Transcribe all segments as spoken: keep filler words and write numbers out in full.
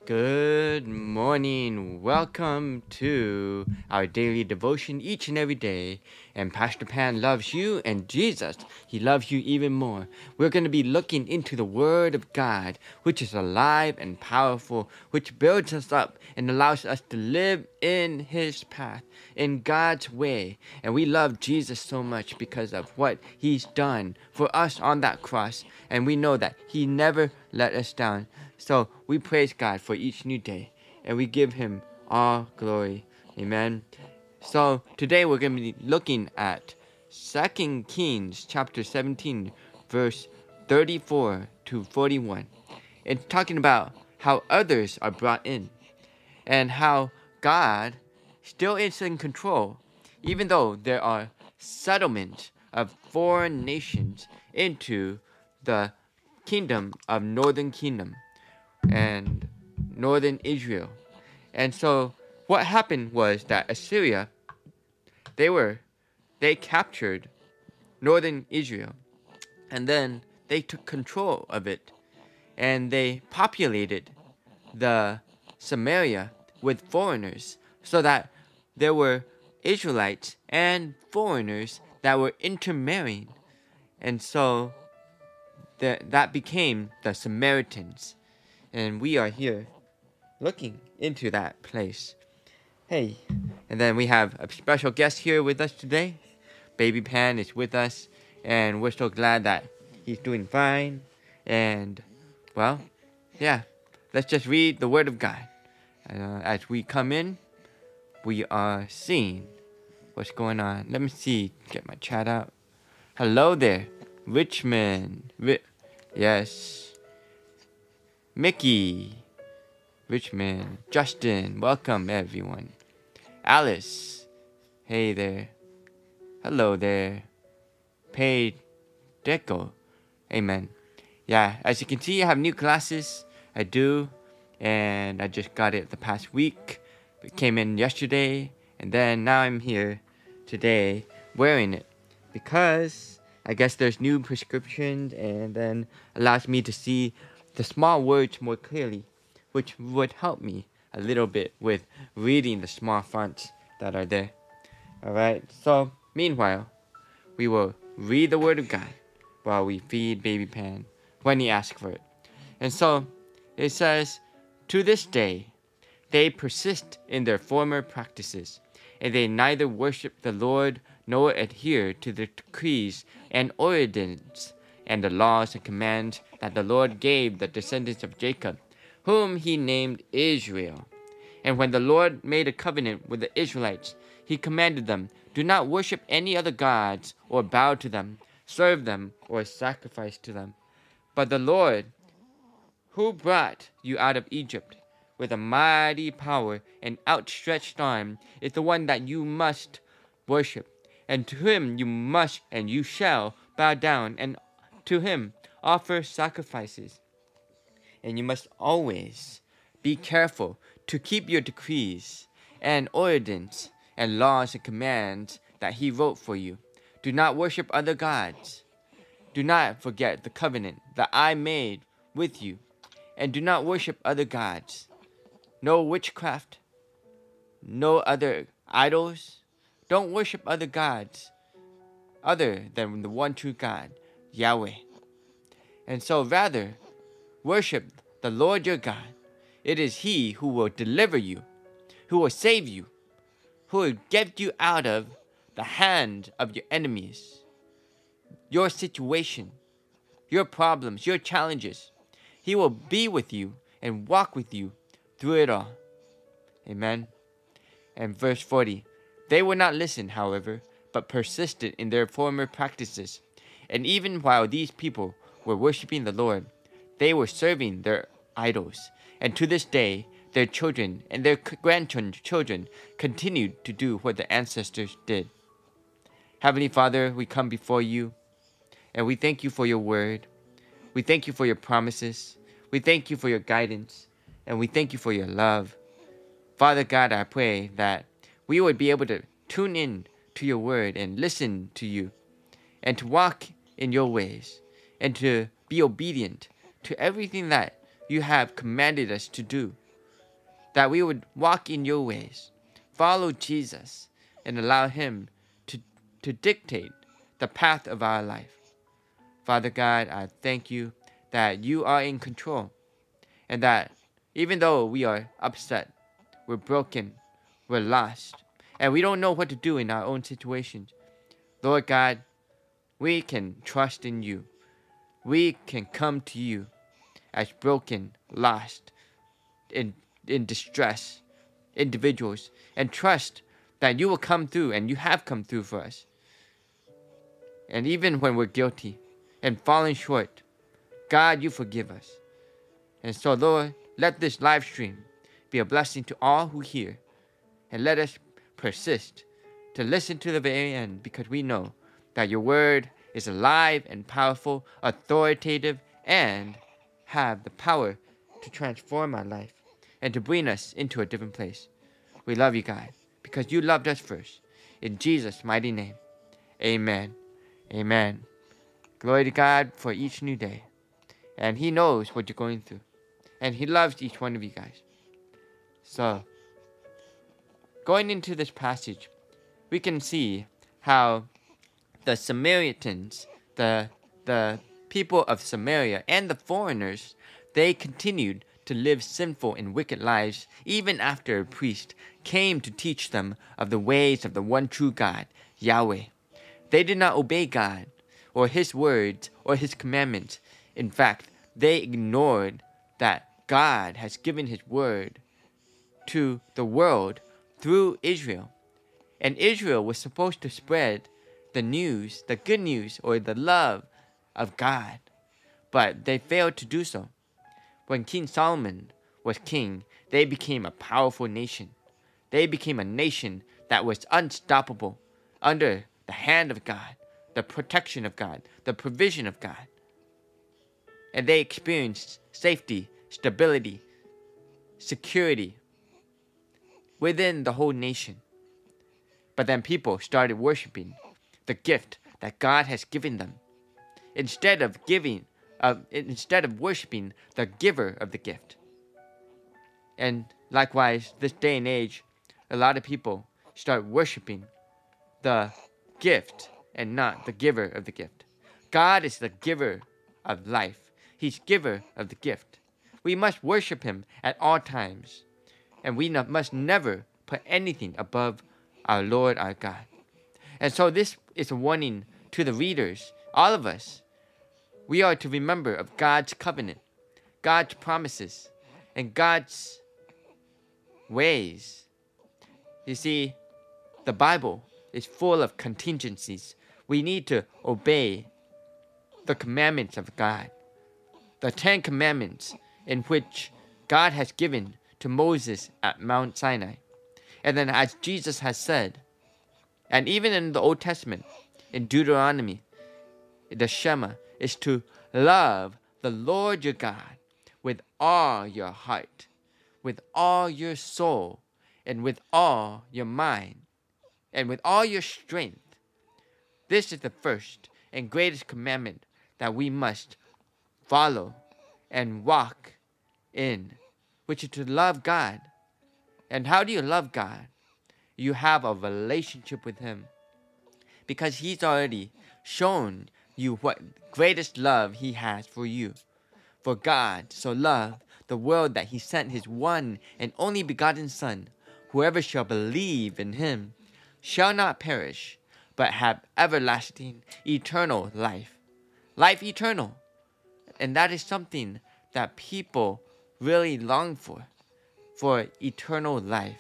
Good morning. Welcome to our daily devotion each and every day. And Pastor Pan loves you, and Jesus, he loves you even more. We're going to be looking into the Word of God, which is alive and powerful, which builds us up and allows us to live in his path, in God's way. And we love Jesus so much because of what he's done for us on that cross. And we know that he never let us down. So we praise God for each new day, and we give him all glory. Amen. So today we're going to be looking at Second Kings chapter seventeen, verse thirty-four to forty-one. It's talking about how others are brought in and how God still is in control, even though there are settlements of foreign nations into the kingdom of northern kingdom and northern Israel. And so what happened was that Assyria, they were they captured northern Israel, and then they took control of it, and they populated the Samaria with foreigners, so that there were Israelites and foreigners that were intermarrying. And so the, that became the Samaritans. And we are here looking into that place. Hey, and then we have a special guest here with us today. Baby Pan is with us, and we're so glad that he's doing fine. And, well, yeah, let's just read the Word of God. Uh, as we come in, we are seeing what's going on. Let me see, get my chat out. Hello there, Richmond. Ri- yes. Mickey, Richmond, Justin, welcome everyone. Alice, hey there. Hello there. Paid Deco, amen. Yeah, as you can see, I have new glasses. I do, and I just got it the past week. It came in yesterday, and then now I'm here today wearing it because I guess there's new prescriptions, and then allows me to see the small words more clearly, which would help me a little bit with reading the small fonts that are there. Alright, so meanwhile, we will read the Word of God while we feed Baby Pan when he asks for it. And so it says, to this day, they persist in their former practices, and they neither worship the Lord nor adhere to the decrees and ordinances and the laws and commands that the Lord gave the descendants of Jacob, whom he named Israel. And when the Lord made a covenant with the Israelites, he commanded them, do not worship any other gods or bow to them, serve them, or sacrifice to them. But the Lord, who brought you out of Egypt with a mighty power and outstretched arm, is the one that you must worship. And to him you must and you shall bow down, and to him offer sacrifices. And you must always be careful to keep your decrees and ordinances and laws and commands that he wrote for you. Do not worship other gods. Do not forget the covenant that I made with you. And do not worship other gods. No witchcraft. No other idols. Don't worship other gods other than the one true God, Yahweh. And so rather, worship the Lord your God. It is he who will deliver you, who will save you, who will get you out of the hand of your enemies, your situation, your problems, your challenges. He will be with you and walk with you through it all. Amen. And verse forty, they would not listen, however, but persisted in their former practices. And even while these people were worshiping the Lord, they were serving their idols. And to this day, their children and their grandchildren continued to do what the ancestors did. Heavenly Father, we come before you, and we thank you for your word. We thank you for your promises. We thank you for your guidance, and we thank you for your love. Father God, I pray that we would be able to tune in to your word and listen to you, and to walk in your ways, and to be obedient to everything that you have commanded us to do. that we would walk in your ways, follow Jesus, and allow him to, to dictate the path of our life. Father God, I thank you that you are in control, and that even though we are upset, we're broken, we're lost, and we don't know what to do in our own situations, Lord God, we can trust in you. We can come to you as broken, lost, in, in distress individuals, and trust that you will come through, and you have come through for us. And even when we're guilty and falling short, God, you forgive us. And so, Lord, let this live stream be a blessing to all who hear, and let us persist to listen to the very end, because we know that your word is alive and powerful, authoritative, and have the power to transform our life and to bring us into a different place. We love you, God, because you loved us first. In Jesus' mighty name, amen. Amen. Glory to God for each new day. And he knows what you're going through. And he loves each one of you guys. So, going into this passage, we can see how the Samaritans, the, the people of Samaria, and the foreigners, they continued to live sinful and wicked lives even after a priest came to teach them of the ways of the one true God, Yahweh. They did not obey God, or his words, or his commandments. In fact, they ignored that God has given his word to the world through Israel. And Israel was supposed to spread the news, the good news, or the love of God. But they failed to do so. When King Solomon was king, they became a powerful nation. They became a nation that was unstoppable under the hand of God, the protection of God, the provision of God. And they experienced safety, stability, security within the whole nation. But then people started worshiping the gift that God has given them, instead of giving, uh, instead of worshiping the giver of the gift. And likewise, this day and age, a lot of people start worshiping the gift and not the giver of the gift. God is the giver of life. He's giver of the gift. We must worship him at all times, and we no- must never put anything above our Lord, our God. And so this is a warning to the readers, all of us. We are to remember of God's covenant, God's promises, and God's ways. You see, the Bible is full of contingencies. We need to obey the commandments of God, the Ten Commandments in which God has given to Moses at Mount Sinai. And then as Jesus has said, and even in the Old Testament, in Deuteronomy, the Shema is to love the Lord your God with all your heart, with all your soul, and with all your mind, and with all your strength. This is the first and greatest commandment that we must follow and walk in, which is to love God. And how do you love God? You have a relationship with him, because he's already shown you what greatest love he has for you. For God so loved the world that he sent his one and only begotten Son. Whoever shall believe in him shall not perish, but have everlasting, eternal life. Life eternal. And that is something that people really long for, for eternal life.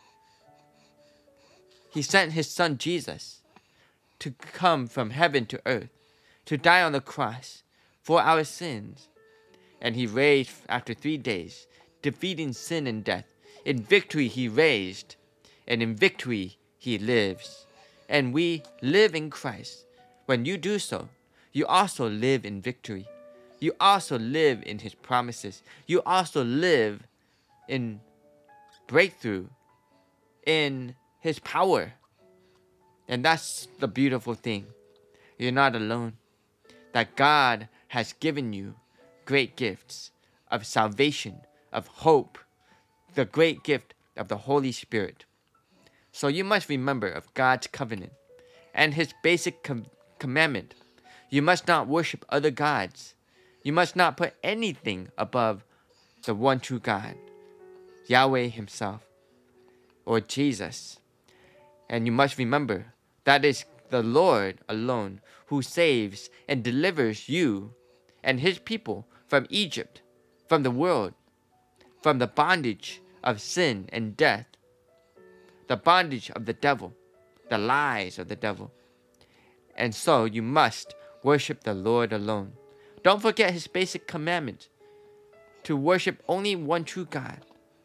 He sent his Son Jesus to come from heaven to earth, to die on the cross for our sins. And he raised after three days, defeating sin and death. In victory he raised, and in victory he lives. And we live in Christ. When you do so, you also live in victory. You also live in his promises. You also live in breakthrough, in his power. And that's the beautiful thing. You're not alone. That God has given you great gifts of salvation, of hope, the great gift of the Holy Spirit. So you must remember of God's covenant and his basic com- commandment. You must not worship other gods. You must not put anything above the one true God, Yahweh himself, or Jesus. And you must remember that is the Lord alone who saves and delivers you and his people from Egypt, from the world, from the bondage of sin and death, the bondage of the devil, the lies of the devil. And so you must worship the Lord alone. Don't forget his basic commandment to worship only one true God,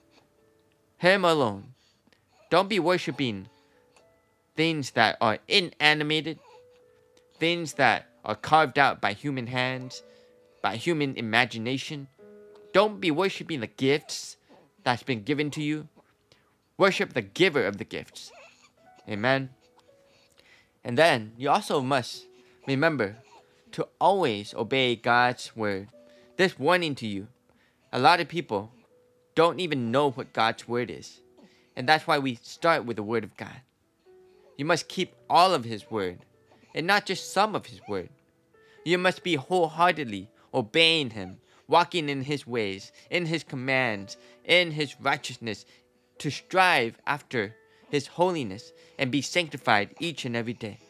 him alone. Don't be worshiping things that are inanimated, things that are carved out by human hands, by human imagination. Don't be worshiping the gifts that's been given to you. Worship the giver of the gifts. Amen. And then you also must remember to always obey God's word. This warning to you. A lot of people don't even know what God's word is. And that's why we start with the word of God. You must keep all of his word, and not just some of his word. You must be wholeheartedly obeying him, walking in his ways, in his commands, in his righteousness, to strive after his holiness and be sanctified each and every day.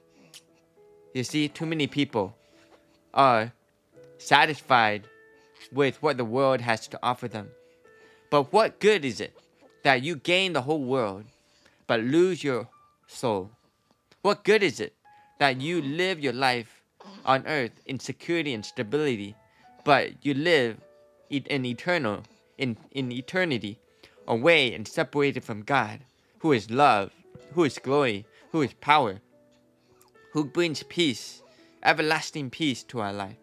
You see, too many people are satisfied with what the world has to offer them. But what good is it that you gain the whole world but lose your soul? What good is it that you live your life on earth in security and stability, but you live in eternal in, in eternity away and separated from God, who is love, who is glory, who is power, who brings peace, everlasting peace to our life?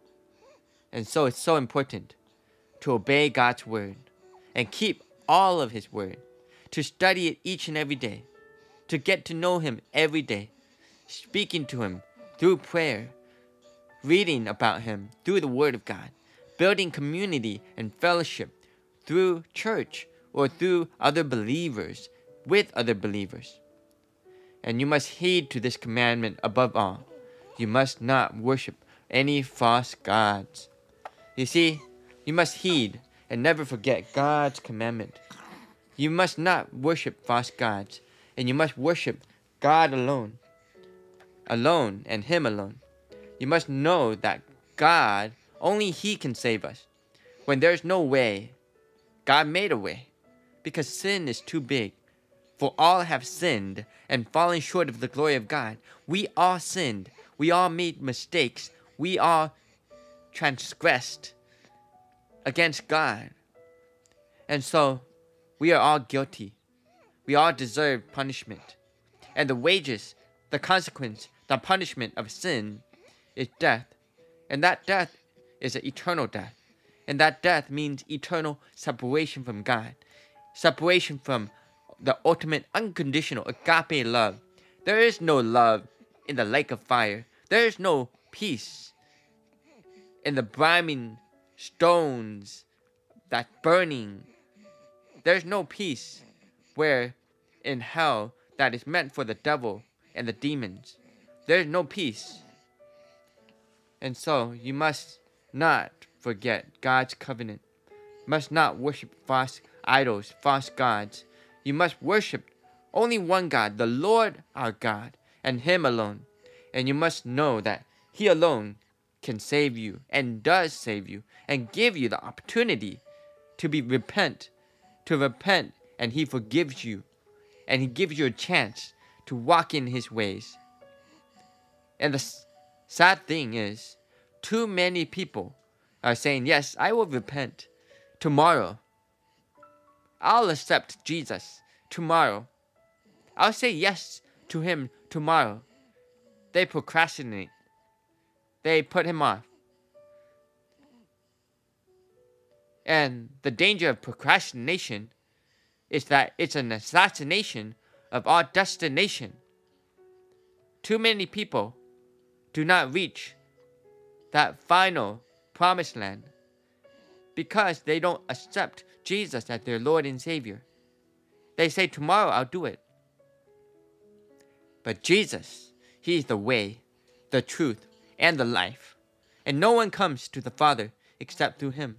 And so it's so important to obey God's word and keep all of his word, to study it each and every day, to get to know him every day, speaking to him through prayer, reading about him through the word of God, building community and fellowship through church or through other believers, with other believers. And you must heed to this commandment above all. You must not worship any false gods. You see, you must heed and never forget God's commandment. You must not worship false gods, and you must worship God alone, alone and him alone. You must know that God, only he can save us. When there's no way, God made a way, because sin is too big. For all have sinned and fallen short of the glory of God. We all sinned. We all made mistakes. We all transgressed against God. And so, we are all guilty. We all deserve punishment. And the wages, the consequence, the punishment of sin is death. And that death is an eternal death. And that death means eternal separation from God. Separation from the ultimate unconditional agape love. There is no love in the lake of fire. There is no peace in the brimming stones that's burning. There's no peace where in hell that is meant for the devil and the demons. There's no peace. And so you must not forget God's covenant. Must not worship false idols, false gods. You must worship only one God, the Lord our God, and him alone. And you must know that he alone can save you and does save you and give you the opportunity to be repent, to repent, and he forgives you. And he gives you a chance to walk in his ways. And the s- sad thing is, too many people are saying, yes, I will repent tomorrow. I'll accept Jesus tomorrow. I'll say yes to him tomorrow. They procrastinate. They put him off. And the danger of procrastination is that it's an assassination of our destination. Too many people do not reach that final promised land. because they don't accept Jesus as their Lord and Savior. They say, tomorrow I'll do it. But Jesus, He is the way, the truth, and the life. And no one comes to the Father except through Him.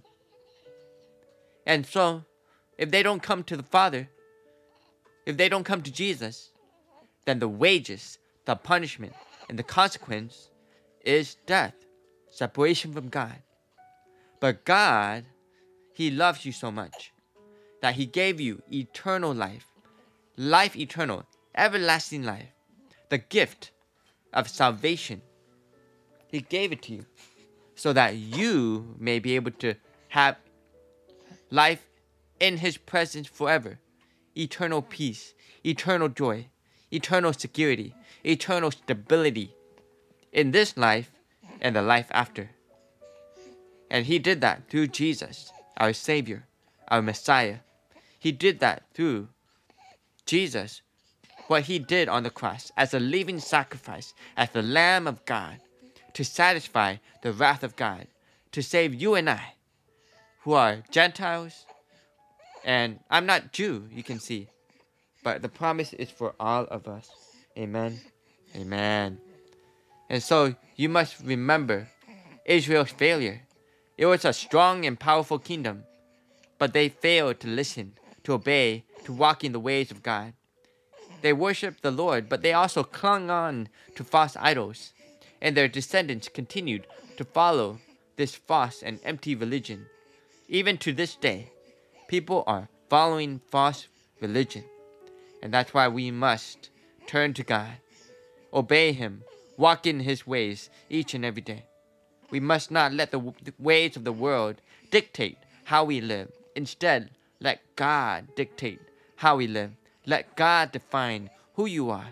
And so, if they don't come to the Father, if they don't come to Jesus, then the wages, the punishment, and the consequence is death, separation from God. But God, He loves you so much that He gave you eternal life, life eternal, everlasting life, the gift of salvation. He gave it to you so that you may be able to have life in His presence forever, eternal peace, eternal joy, eternal security, eternal stability in this life and the life after. And He did that through Jesus, our Savior, our Messiah. He did that through Jesus, what He did on the cross as a living sacrifice, as the Lamb of God, to satisfy the wrath of God, to save you and I, who are Gentiles. And I'm not Jew, you can see. But the promise is for all of us. Amen. Amen. And so you must remember Israel's failure. It was a strong and powerful kingdom, but they failed to listen, to obey, to walk in the ways of God. They worshiped the Lord, but they also clung on to false idols, and their descendants continued to follow this false and empty religion. Even to this day, people are following false religion, and that's why we must turn to God, obey Him, walk in His ways each and every day. We must not let the ways of the world dictate how we live. Instead, let God dictate how we live. Let God define who you are.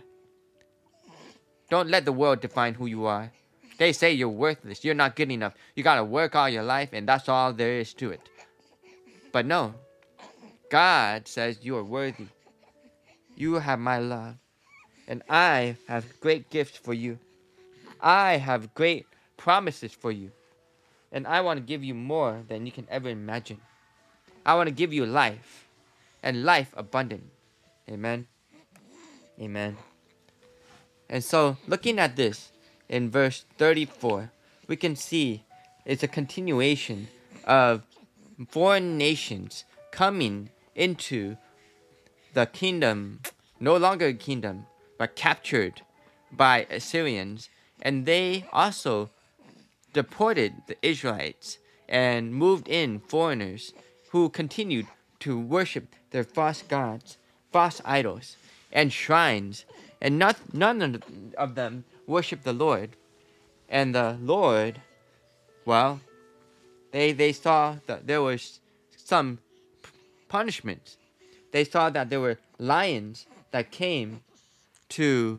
Don't let the world define who you are. They say you're worthless, you're not good enough. You gotta work all your life and that's all there is to it. But no, God says you are worthy. You have my love. And I have great gifts for you. I have great promises for you. And I want to give you more than you can ever imagine. I want to give you life, and life abundant. Amen. Amen. And so, looking at this in verse thirty-four, we can see it's a continuation of foreign nations coming into the kingdom, no longer a kingdom, but captured by Assyrians. And they also deported the Israelites and moved in foreigners who continued to worship their false gods, false idols, and shrines. And not, none of them worshiped the Lord. And the Lord, well, they, they saw that there was some punishment. They saw that there were lions that came to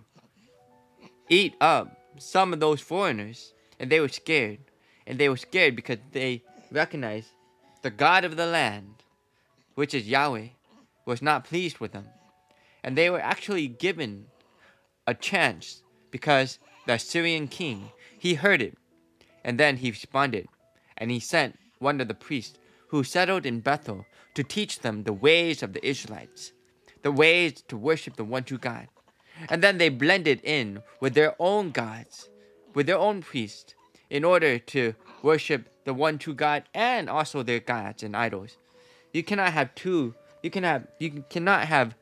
eat up some of those foreigners. And they were scared. And they were scared because they recognized the God of the land, which is Yahweh, was not pleased with them. And they were actually given a chance because the Assyrian king, he heard it. And then he responded. And he sent one of the priests who settled in Bethel to teach them the ways of the Israelites, the ways to worship the one true God. And then they blended in with their own gods, with their own priests, in order to worship the one true God and also their gods and idols. You cannot have two. You can have. You cannot have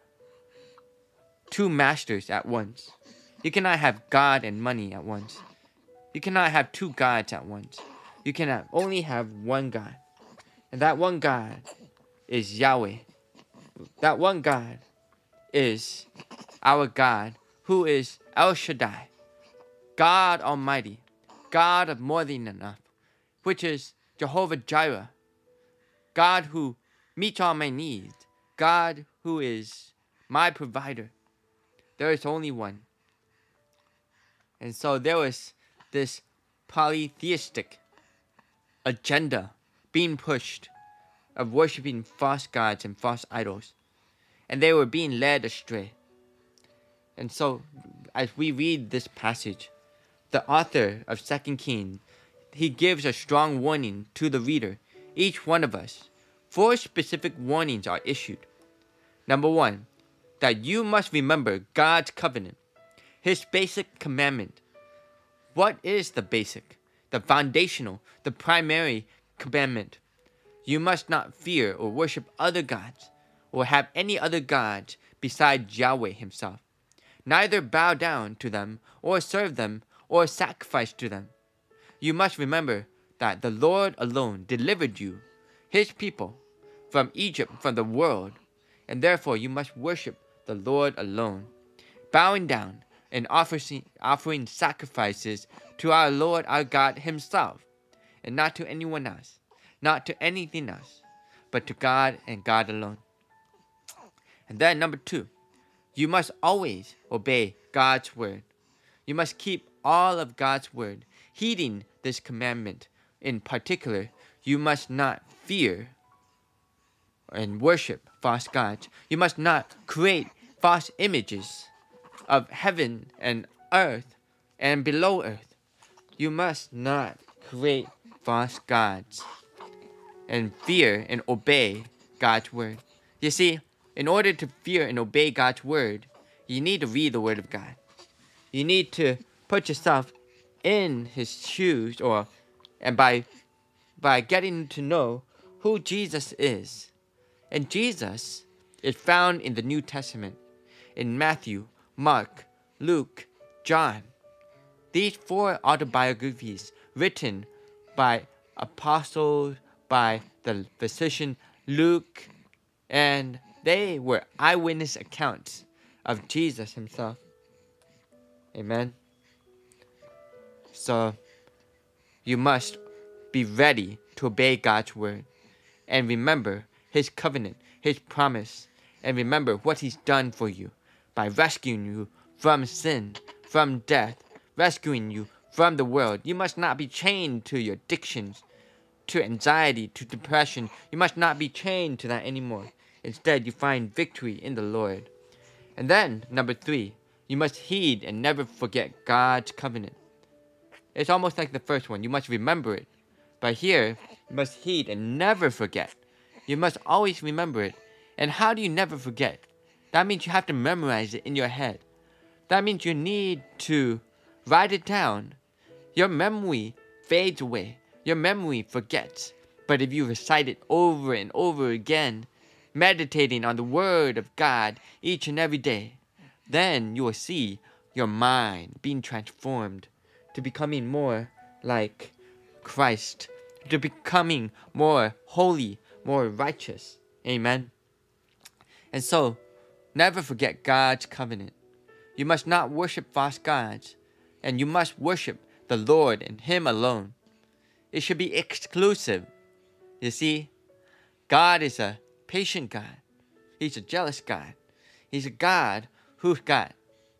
two masters at once. You cannot have God and money at once. You cannot have two gods at once. You cannot only have one God, and that one God is Yahweh. That one God is our God, who is El Shaddai, God Almighty, God of more than enough, which is Jehovah Jireh, God who meets all my needs, God who is my provider. There is only one. And so there was this polytheistic agenda being pushed of worshiping false gods and false idols. And they were being led astray. And so, as we read this passage, the author of Second Kings, he gives a strong warning to the reader each one of us, four specific warnings are issued. Number one, that you must remember God's covenant, His basic commandment. What is the basic, the foundational, the primary commandment? You must not fear or worship other gods, or have any other gods besides Yahweh Himself. Neither bow down to them, or serve them, or sacrifice to them. You must remember that the Lord alone delivered you, His people, from Egypt, from the world, and therefore you must worship the Lord alone, bowing down and offering, offering sacrifices to our Lord our God Himself, and not to anyone else, not to anything else, but to God and God alone. And then number two, you must always obey God's word. You must keep all of God's word, heeding this commandment. In particular, you must not fear and worship false gods. You must not create false images of heaven and earth and below earth. You must not create false gods and fear and obey God's word. You see, in order to fear and obey God's word, you need to read the word of God. You need to put yourself in His shoes, or and by by getting to know who Jesus is. And Jesus is found in the New Testament, in Matthew, Mark, Luke, John. These four autobiographies written by apostles, by the physician Luke, and they were eyewitness accounts of Jesus Himself. Amen. So, you must be ready to obey God's word, and remember His covenant, His promise, and remember what He's done for you by rescuing you from sin, from death, rescuing you from the world. You must not be chained to your addictions, to anxiety, to depression. You must not be chained to that anymore. Instead, you find victory in the Lord. And then, number three, you must heed and never forget God's covenant. It's almost like the first one. You must remember it. But here, you must heed and never forget. You must always remember it. And how do you never forget? That means you have to memorize it in your head. That means you need to write it down. Your memory fades away. Your memory forgets. But if you recite it over and over again, meditating on the Word of God each and every day, then you will see your mind being transformed to becoming more like Christ, to becoming more holy, more righteous. Amen. And so, never forget God's covenant. You must not worship false gods, and you must worship the Lord and Him alone. It should be exclusive. You see, God is a patient God. He's a jealous God. He's a God who's got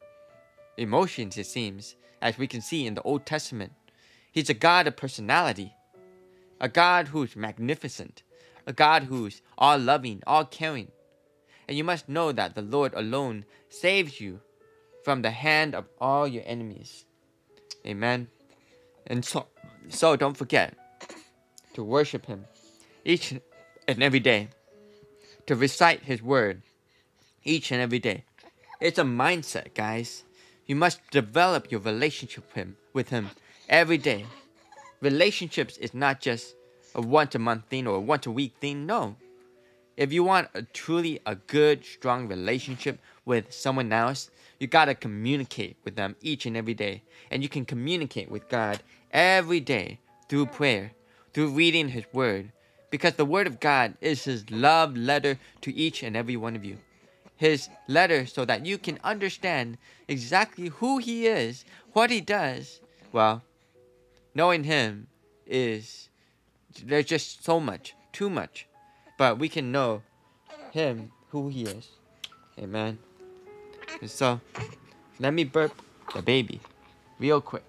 emotions, it seems, as we can see in the Old Testament. He's a God of personality, a God who's magnificent, a God who's all-loving, all-caring. And you must know that the Lord alone saves you from the hand of all your enemies. Amen. And so, so don't forget to worship Him each and every day, to recite His word each and every day. It's a mindset, guys. You must develop your relationship with Him, with Him every day. Relationships is not just a once-a-month thing or a once-a-week thing. No. If you want a truly a good, strong relationship with someone else, you gotta communicate with them each and every day. And you can communicate with God every day through prayer, through reading His word. Because the word of God is His love letter to each and every one of you. His letter so that you can understand exactly who He is, what He does. Well, knowing Him is, there's just so much, too much. But we can know Him, who He is. Amen. And so, let me burp the baby real quick.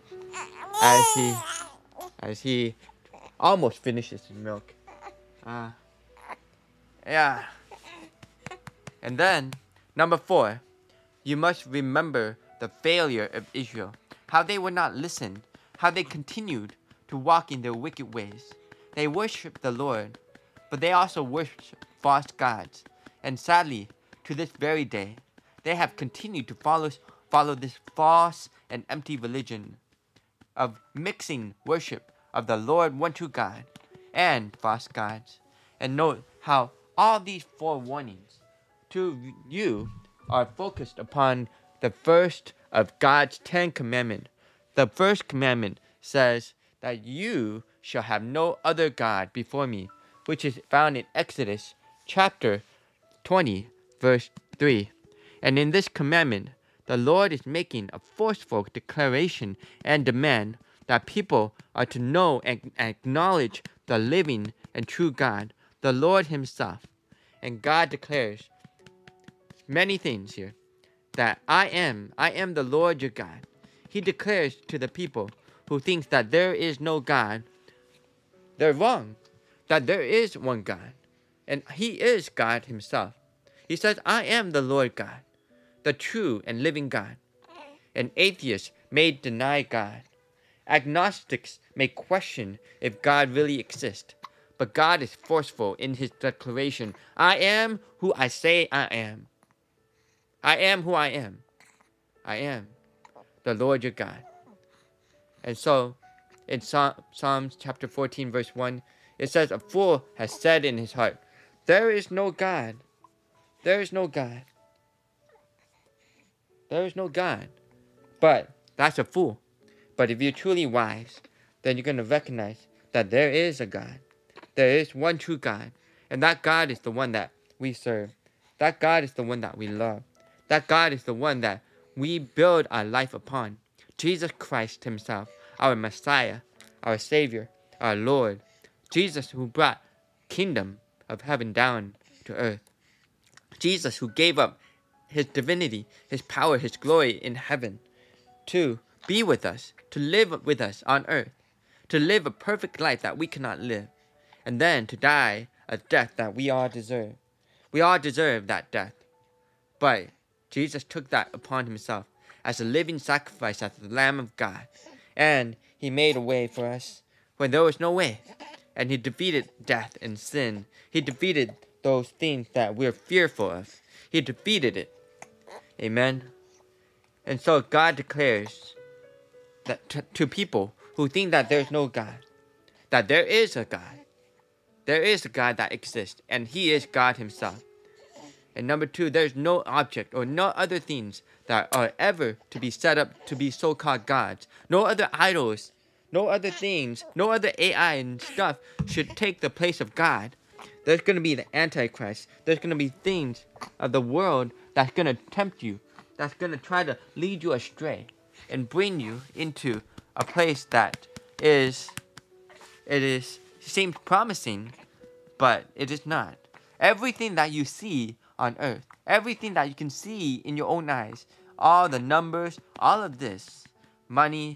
As he, as he almost finishes his milk. Uh, yeah. And then, number four, you must remember the failure of Israel. How they would not listen. How they continued to walk in their wicked ways. They worship the Lord, but they also worship false gods. And sadly, to this very day, they have continued to follow, follow this false and empty religion of mixing worship of the Lord one true God and false gods. And note how all these four warnings to you are focused upon the first of God's Ten Commandments. The first commandment says that you shall have no other God before me, which is found in Exodus chapter twenty, verse three. And in this commandment, the Lord is making a forceful declaration and demand that people are to know and acknowledge the living and true God, the Lord himself. And God declares many things here. That I am, I am the Lord your God. He declares to the people who think that there is no God, they're wrong. That there is one God. And he is God himself. He says, I am the Lord God, the true and living God. And atheists may deny God. Agnostics may question if God really exists. But God is forceful in his declaration. I am who I say I am. I am who I am. I am the Lord your God. And so, in Psalms chapter fourteen, verse one, it says, a fool has said in his heart, there is no God. There is no God. There is no God. But that's a fool. But if you're truly wise, then you're going to recognize that there is a God. There is one true God. And that God is the one that we serve. That God is the one that we love. That God is the one that we build our life upon. Jesus Christ himself, our Messiah, our Savior, our Lord. Jesus who brought kingdom of heaven down to earth. Jesus who gave up his divinity, his power, his glory in heaven to be with us, to live with us on earth, to live a perfect life that we cannot live, and then to die a death that we all deserve. We all deserve that death. But Jesus took that upon himself as a living sacrifice, as the Lamb of God. And he made a way for us when there was no way. And he defeated death and sin. He defeated those things that we're fearful of. He defeated it. Amen. And so God declares that t- to people who think that there's no God, that there is a God. There is a God that exists, and he is God himself. And number two, there's no object or no other things that are ever to be set up to be so-called gods. No other idols, no other things, no other A I and stuff should take the place of God. There's going to be the Antichrist. There's going to be things of the world that's going to tempt you, that's going to try to lead you astray and bring you into a place that is, it is, seems promising, but it is not. Everything that you see on earth, everything that you can see in your own eyes, all the numbers, all of this, money,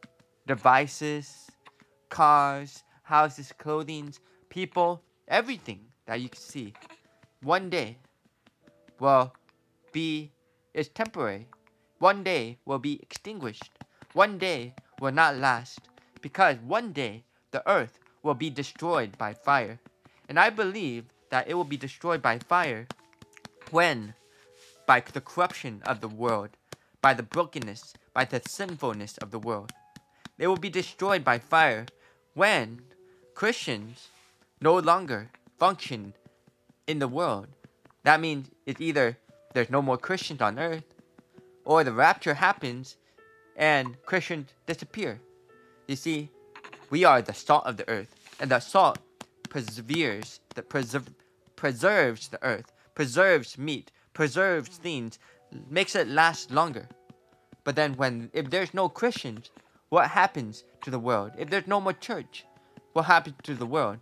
devices, cars, houses, clothing, people, everything that you can see, one day will be, is temporary. One day will be extinguished. One day will not last, because one day the earth will be destroyed by fire. And I believe that it will be destroyed by fire when, by the corruption of the world, by the brokenness, by the sinfulness of the world. They will be destroyed by fire when Christians no longer function in the world. That means it's either there's no more Christians on earth, or the rapture happens and Christians disappear. You see, we are the salt of the earth, and the salt perseveres, that preserve, preserves the earth, preserves meat, preserves things, makes it last longer. But then when, if there's no Christians, what happens to the world? If there's no more church, what happens to the world?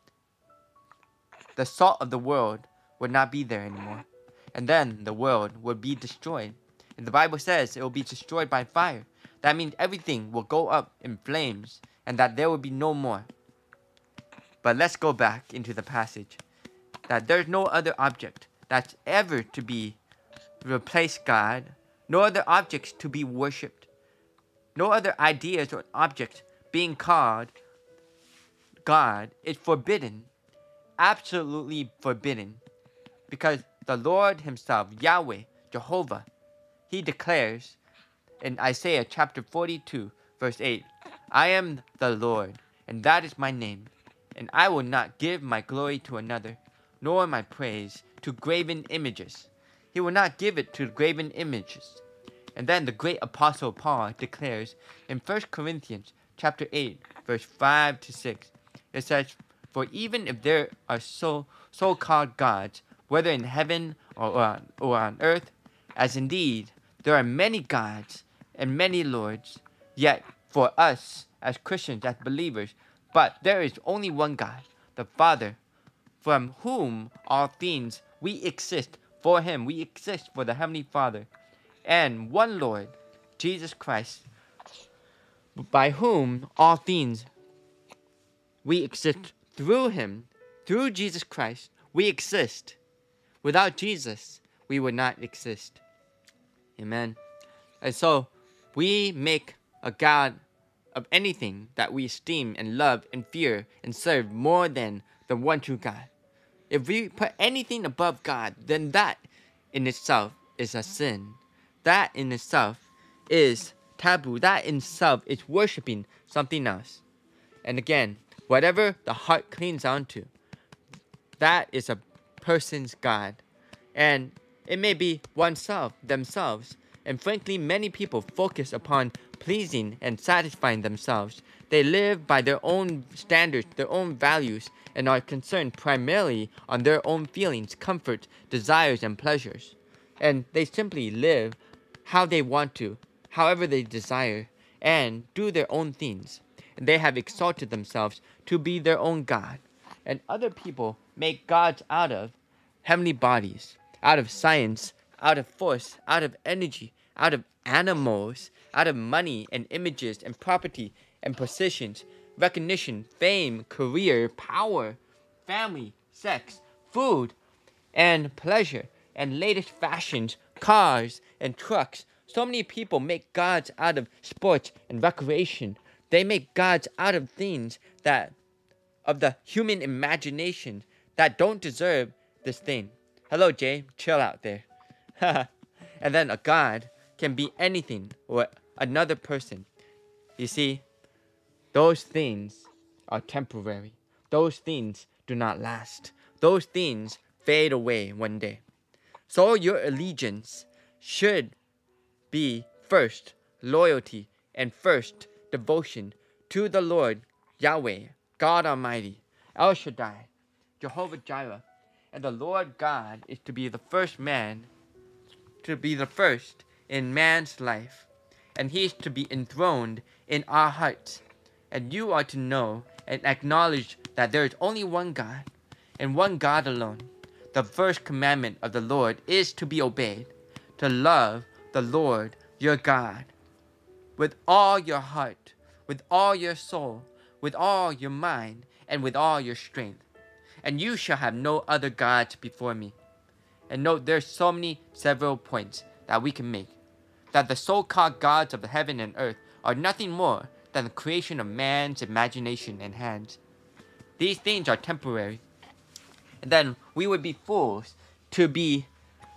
The salt of the world would not be there anymore. And then the world would be destroyed. And the Bible says it will be destroyed by fire. That means everything will go up in flames, and that there will be no more. But let's go back into the passage. That there's no other object that's ever to be replace God. No other objects to be worshipped. No other ideas or objects being called God is forbidden, absolutely forbidden, because the Lord himself, Yahweh, Jehovah, he declares in Isaiah chapter forty-two, verse eight, I am the Lord, and that is my name, and I will not give my glory to another, nor my praise to graven images. He will not give it to graven images. And then the great apostle Paul declares in First Corinthians chapter eight, verse five to six, it says, for even if there are so, so-called gods, whether in heaven or, or, on, or on earth, as indeed there are many gods and many lords, yet for us as Christians, as believers, but there is only one God, the Father, from whom all things we exist. For him we exist, for the Heavenly Father, and one Lord, Jesus Christ, by whom all things we exist. Through him, through Jesus Christ, we exist. Without Jesus, we would not exist. Amen. And so, we make a God of anything that we esteem and love and fear and serve more than the one true God. If we put anything above God, then that in itself is a sin. That in itself is taboo. That in itself is worshiping something else. And again, whatever the heart clings onto, that is a person's God. And it may be oneself, themselves. And frankly, many people focus upon pleasing and satisfying themselves. They live by their own standards, their own values, and are concerned primarily on their own feelings, comforts, desires, and pleasures. And they simply live how they want to, however they desire, and do their own things. And they have exalted themselves to be their own God. And other people make gods out of heavenly bodies, out of science, out of force, out of energy, out of animals, out of money and images and property and positions, recognition, fame, career, power, family, sex, food, and pleasure, and latest fashions, cars, and trucks. So many people make gods out of sports and recreation. They make gods out of things that, of the human imagination, that don't deserve this thing. Hello, Jay. Chill out there. And then a god can be anything or another person. You see, those things are temporary. Those things do not last. Those things fade away one day. So your allegiance should be first loyalty and first devotion to the Lord Yahweh, God Almighty, El Shaddai, Jehovah Jireh. And the Lord God is to be the first man, to be the first in man's life. And he is to be enthroned in our hearts. And you are to know and acknowledge that there is only one God, and one God alone. The first commandment of the Lord is to be obeyed, to love the Lord your God with all your heart, with all your soul, with all your mind, and with all your strength. And you shall have no other gods before me. And note, there's so many several points that we can make. That the so-called gods of the heaven and earth are nothing more than the creation of man's imagination and hands. These things are temporary. And then we would be fools to be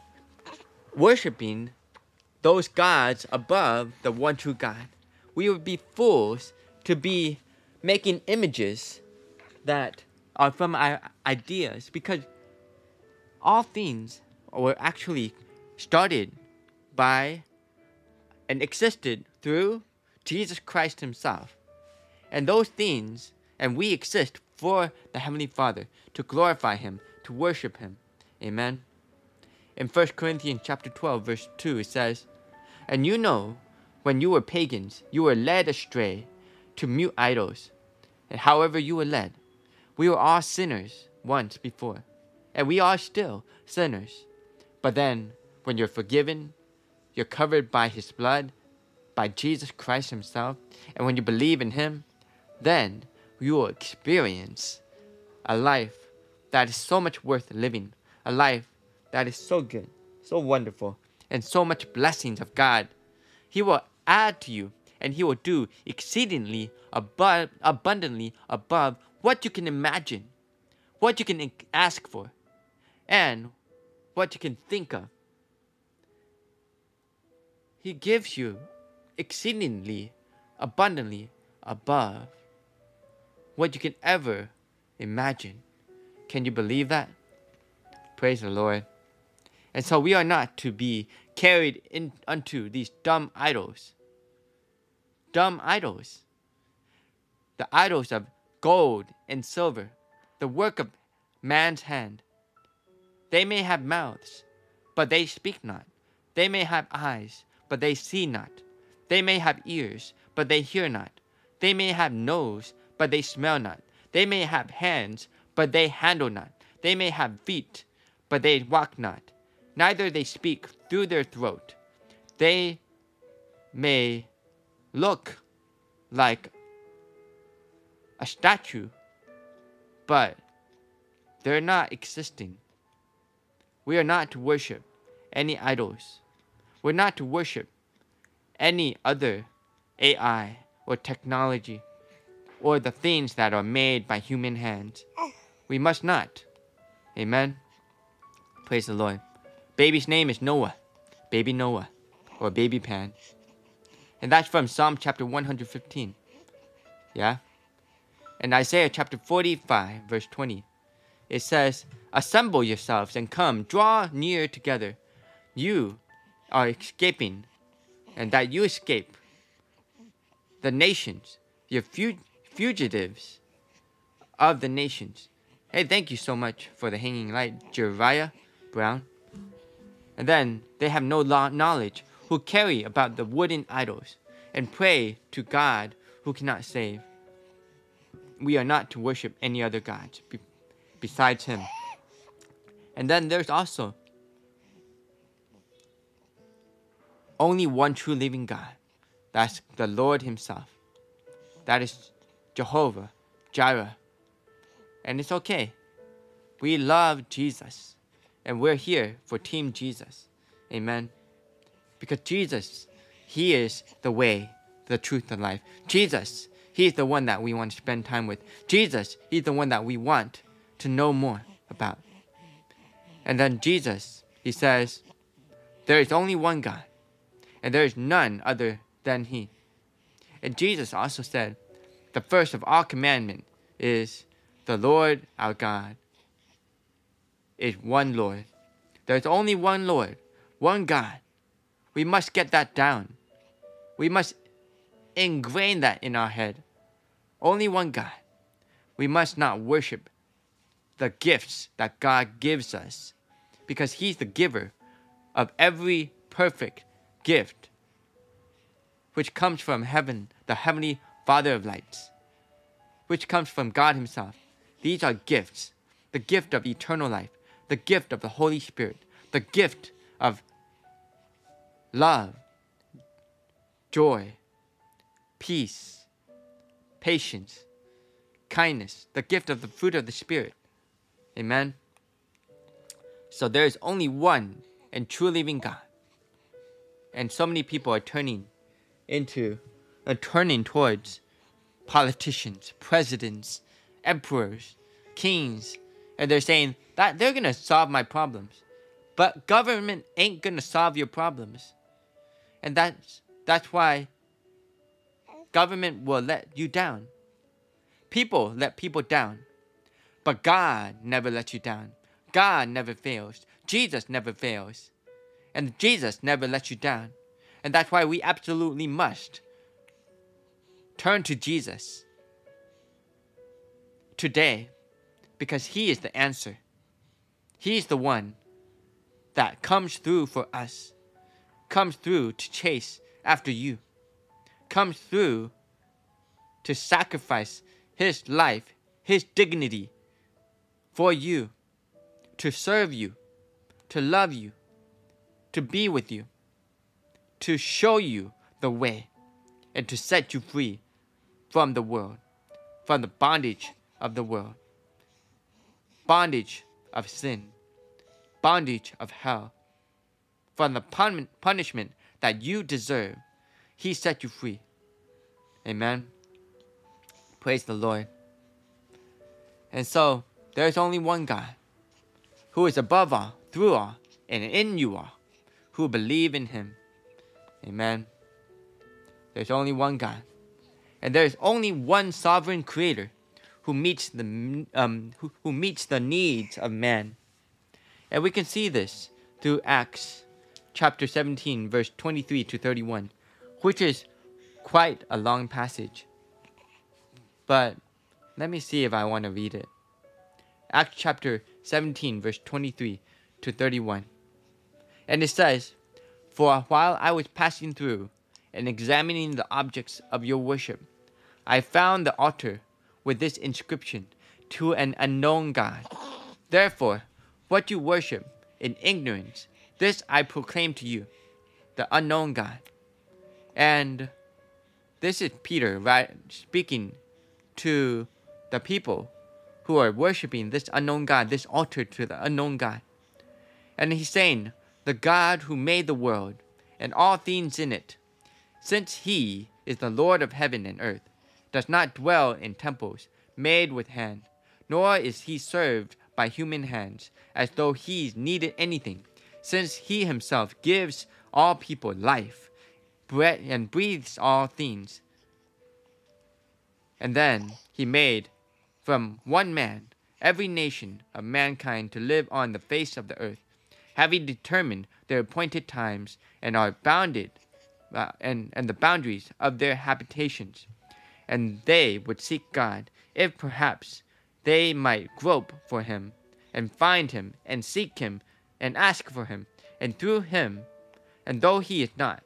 worshiping those gods above the one true God. We would be fools to be making images that are from our ideas, because all things were actually started by and existed through Jesus Christ himself. And those things, and we exist for the Heavenly Father, to glorify him, to worship him. Amen. In First Corinthians chapter twelve, verse two, it says, and you know, when you were pagans, you were led astray to mute idols. And however you were led, we were all sinners once before, and we are still sinners. But then, when you're forgiven, you're covered by his blood, by Jesus Christ himself, and when you believe in him, then you will experience a life that is so much worth living, a life that is so good, so wonderful, and so much blessings of God. He will add to you, and he will do exceedingly above, abundantly above what you can imagine, what you can ask for, and what you can think of. He gives you exceedingly, abundantly above what you can ever imagine. Can you believe that? Praise the Lord. And so we are not to be carried in unto these dumb idols. Dumb idols. The idols of gold and silver, the work of man's hand. They may have mouths, but they speak not. They may have eyes, but they see not. They may have ears, but they hear not. They may have nose, but they smell not. They may have hands, but they handle not. They may have feet, but they walk not. Neither they speak through their throat. They may look like a statue, but they're not existing. We are not to worship any idols. We're not to worship any other A I or technology or the things that are made by human hands. We must not. Amen. Praise the Lord. Baby's name is Noah. Baby Noah. Or Baby Pan. And that's from Psalm chapter one hundred fifteen. Yeah? And Isaiah chapter forty-five, verse twenty. It says, assemble yourselves and come, draw near together. You are escaping, and that you escape. The nations, your fug- fugitives of the nations. Hey, thank you so much for the hanging light, Jeremiah Brown. And then they have no law knowledge, who carry about the wooden idols and pray to God who cannot save. We are not to worship any other gods be- besides him. And then there's also only one true living God. That's the Lord himself. That is Jehovah Jireh. And it's okay. We love Jesus. And we're here for Team Jesus. Amen. Because Jesus, he is the way, the truth, the life. Jesus, he's the one that we want to spend time with. Jesus, he's the one that we want to know more about. And then Jesus, he says, there is only one God, and there is none other than he. And Jesus also said, the first of all commandment is the Lord our God is one Lord. There's only one Lord, one God. We must get that down. We must ingrain that in our head. Only one God. We must not worship the gifts that God gives us, because he's the giver of every perfect gift, which comes from heaven, the heavenly Father of lights, which comes from God himself. These are gifts. The gift of eternal life, the gift of the Holy Spirit, the gift of love, joy, peace, patience, kindness, the gift of the fruit of the Spirit. Amen. So there is only one and true living God. And so many people are turning into, are turning towards politicians, presidents, emperors, kings, and they're saying that they're going to solve my problems. But government ain't going to solve your problems. And that's, that's why government will let you down. People let people down. But God never lets you down. God never fails. Jesus never fails. And Jesus never lets you down. And that's why we absolutely must turn to Jesus today, because he is the answer. He's the one that comes through for us, comes through to chase after you, comes through to sacrifice his life, his dignity for you, to serve you, to love you, to be with you, to show you the way, and to set you free from the world, from the bondage of the world, bondage of sin, bondage of hell, from the pun- punishment that you deserve. He set you free. Amen. Praise the Lord. And so, there is only one God, who is above all, through all, and in you all, who believe in him. Amen. There's only one God. And there is only one sovereign creator who meets the um who, who meets the needs of man. And we can see this through Acts chapter seventeen, verse twenty-three to thirty-one, which is quite a long passage. But let me see if I want to read it. Acts chapter seventeen, verse twenty-three to thirty-one. And it says, "For while I was passing through and examining the objects of your worship, I found the altar with this inscription, to an unknown God. Therefore, what you worship in ignorance, this I proclaim to you, the unknown God." And this is Peter, right, speaking to the people who are worshiping this unknown God, this altar to the unknown God. And he's saying, the God who made the world and all things in it, since he is the Lord of heaven and earth, does not dwell in temples made with hand, nor is he served by human hands, as though he needed anything, since he himself gives all people life, breath, and breathes all things. And then he made from one man every nation of mankind to live on the face of the earth, having determined their appointed times and are bounded uh, and, and the boundaries of their habitations. And they would seek God, if perhaps they might grope for him, and find him, and seek him, and ask for him, and through him, and though he is not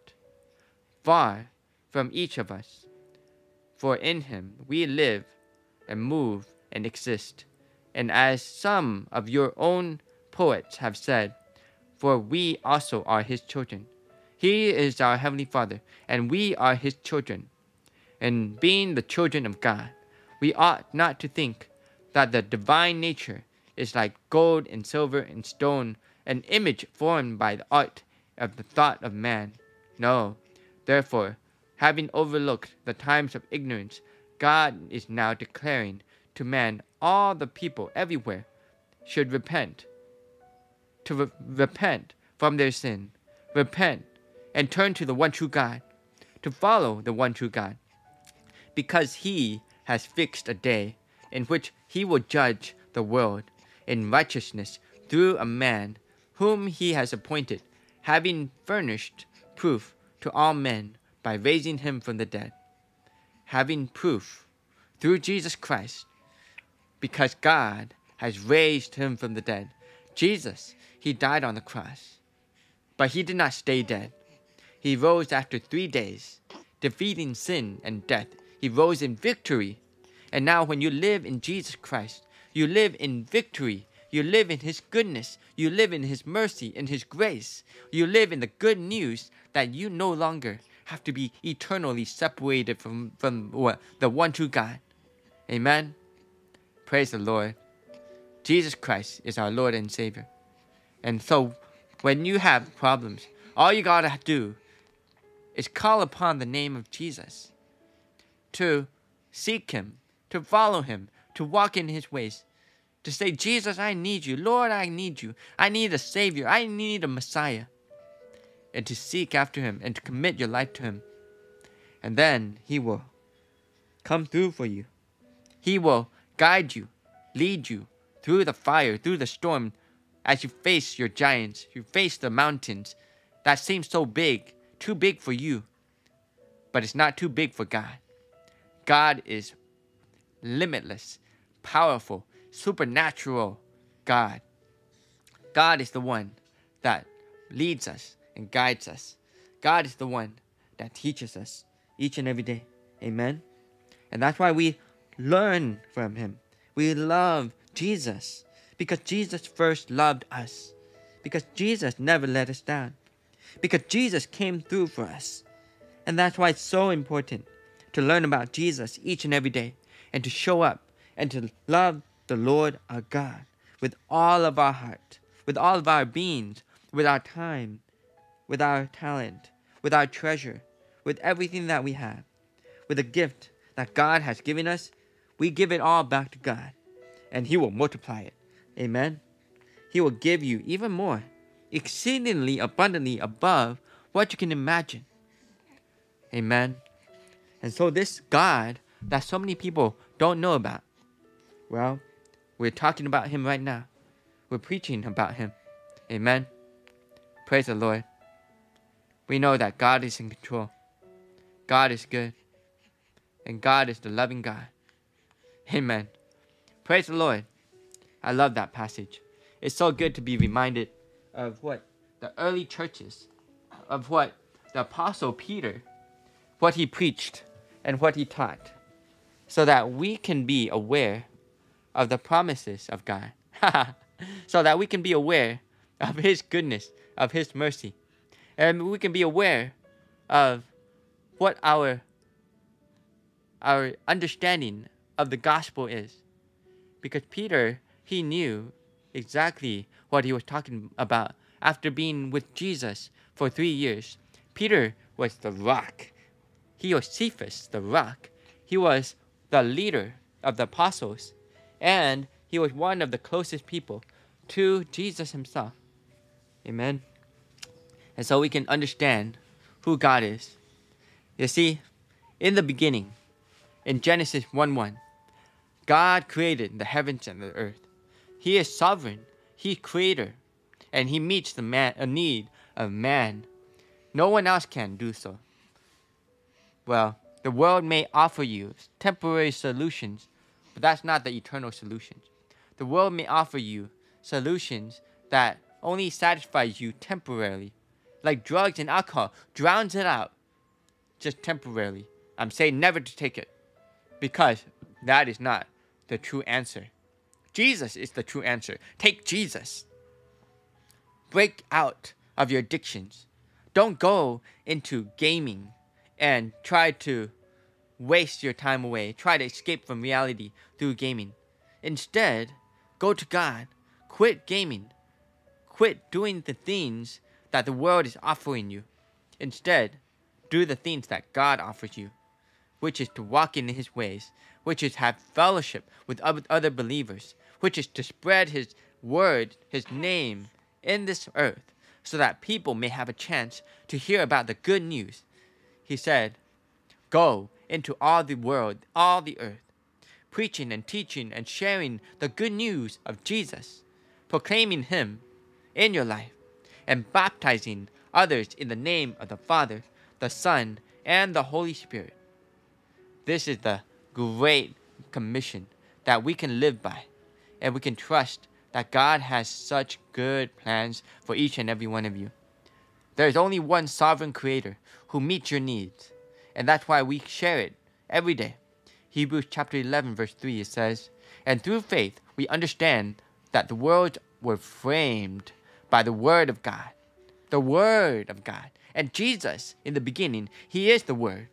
far from each of us, for in him we live, and move, and exist. And as some of your own poets have said, for we also are his children. He is our heavenly Father, and we are his children. And being the children of God, we ought not to think that the divine nature is like gold and silver and stone, an image formed by the art of the thought of man. No, therefore, having overlooked the times of ignorance, God is now declaring to man all the people everywhere should repent, to re- repent from their sin, repent and turn to the one true God, to follow the one true God, because he has fixed a day in which he will judge the world in righteousness through a man whom he has appointed, having furnished proof to all men by raising him from the dead. Having proof through Jesus Christ, because God has raised him from the dead. Jesus, he died on the cross, but he did not stay dead. He rose after three days, defeating sin and death. He rose in victory. And now when you live in Jesus Christ, you live in victory. You live in his goodness. You live in his mercy, in his grace. You live in the good news that you no longer have to be eternally separated from, from what, the one true God. Amen. Praise the Lord. Jesus Christ is our Lord and Savior. And so when you have problems, all you gotta do is call upon the name of Jesus, to seek him, to follow him, to walk in his ways, to say, Jesus, I need you. Lord, I need you. I need a Savior. I need a Messiah. And to seek after him and to commit your life to him. And then he will come through for you. He will guide you, lead you through the fire, through the storm, as you face your giants, you face the mountains that seem so big, too big for you. But it's not too big for God. God is limitless, powerful, supernatural God. God is the one that leads us and guides us. God is the one that teaches us each and every day. Amen. And that's why we learn from him. We love Jesus because Jesus first loved us. Because Jesus never let us down. Because Jesus came through for us. And that's why it's so important to learn about Jesus each and every day, and to show up and to love the Lord our God with all of our heart, with all of our beings, with our time, with our talent, with our treasure, with everything that we have, with the gift that God has given us. We give it all back to God, and he will multiply it. Amen. He will give you even more, exceedingly abundantly above what you can imagine. Amen. And so this God that so many people don't know about, well, we're talking about him right now. We're preaching about him. Amen. Praise the Lord. We know that God is in control. God is good. And God is the loving God. Amen. Praise the Lord. I love that passage. It's so good to be reminded of what the early churches, of what the Apostle Peter, what he preached and what he taught, so that we can be aware of the promises of God. So that we can be aware of his goodness, of his mercy. And we can be aware of what our, our understanding of the gospel is. Because Peter, he knew exactly what he was talking about after being with Jesus for three years. Peter was the rock. He was Cephas, the rock. He was the leader of the apostles. And he was one of the closest people to Jesus himself. Amen. And so we can understand who God is. You see, in the beginning, in Genesis one one, God created the heavens and the earth. He is sovereign. He's creator. And he meets the man, a need of man. No one else can do so. Well, the world may offer you temporary solutions, but that's not the eternal solutions. The world may offer you solutions that only satisfies you temporarily. Like drugs and alcohol, drowns it out just temporarily. I'm saying never to take it, because that is not the true answer. Jesus is the true answer. Take Jesus. Break out of your addictions. Don't go into gaming and try to waste your time away. Try to escape from reality through gaming. Instead, go to God. Quit gaming. Quit doing the things that the world is offering you. Instead, do the things that God offers you, which is to walk in his ways, which is have fellowship with other believers, which is to spread his word, his name in this earth, so that people may have a chance to hear about the good news. He said, go into all the world, all the earth, preaching and teaching and sharing the good news of Jesus, proclaiming him in your life, and baptizing others in the name of the Father, the Son, and the Holy Spirit. This is the great commission that we can live by, and we can trust that God has such good plans for each and every one of you. There is only one sovereign creator who meets your needs, and that's why we share it every day. Hebrews chapter eleven verse three, it says, and through faith we understand that the worlds were framed by the word of God. The word of God. And Jesus, in the beginning, he is the word.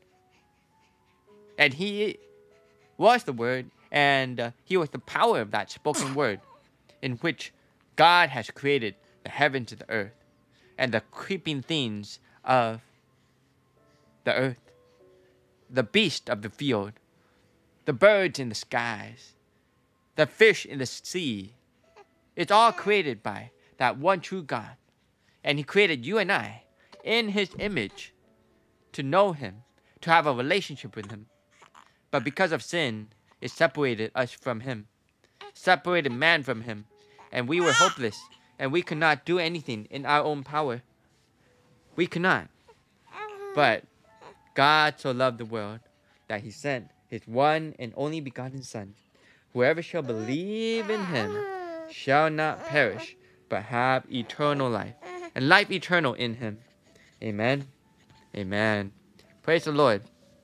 And he was the word, and uh, he was the power of that spoken word, in which God has created the heavens and the earth, and the creeping things of the earth, the beast of the field, the birds in the skies, the fish in the sea. It's all created by that one true God. And he created you and I in his image to know him, to have a relationship with him. But because of sin, it separated us from him, separated man from him, and we were hopeless, and we could not do anything in our own power. We could not. But God so loved the world that he sent his one and only begotten Son. Whoever shall believe in him shall not perish, but have eternal life, and life eternal in him. Amen. Amen. Praise the Lord.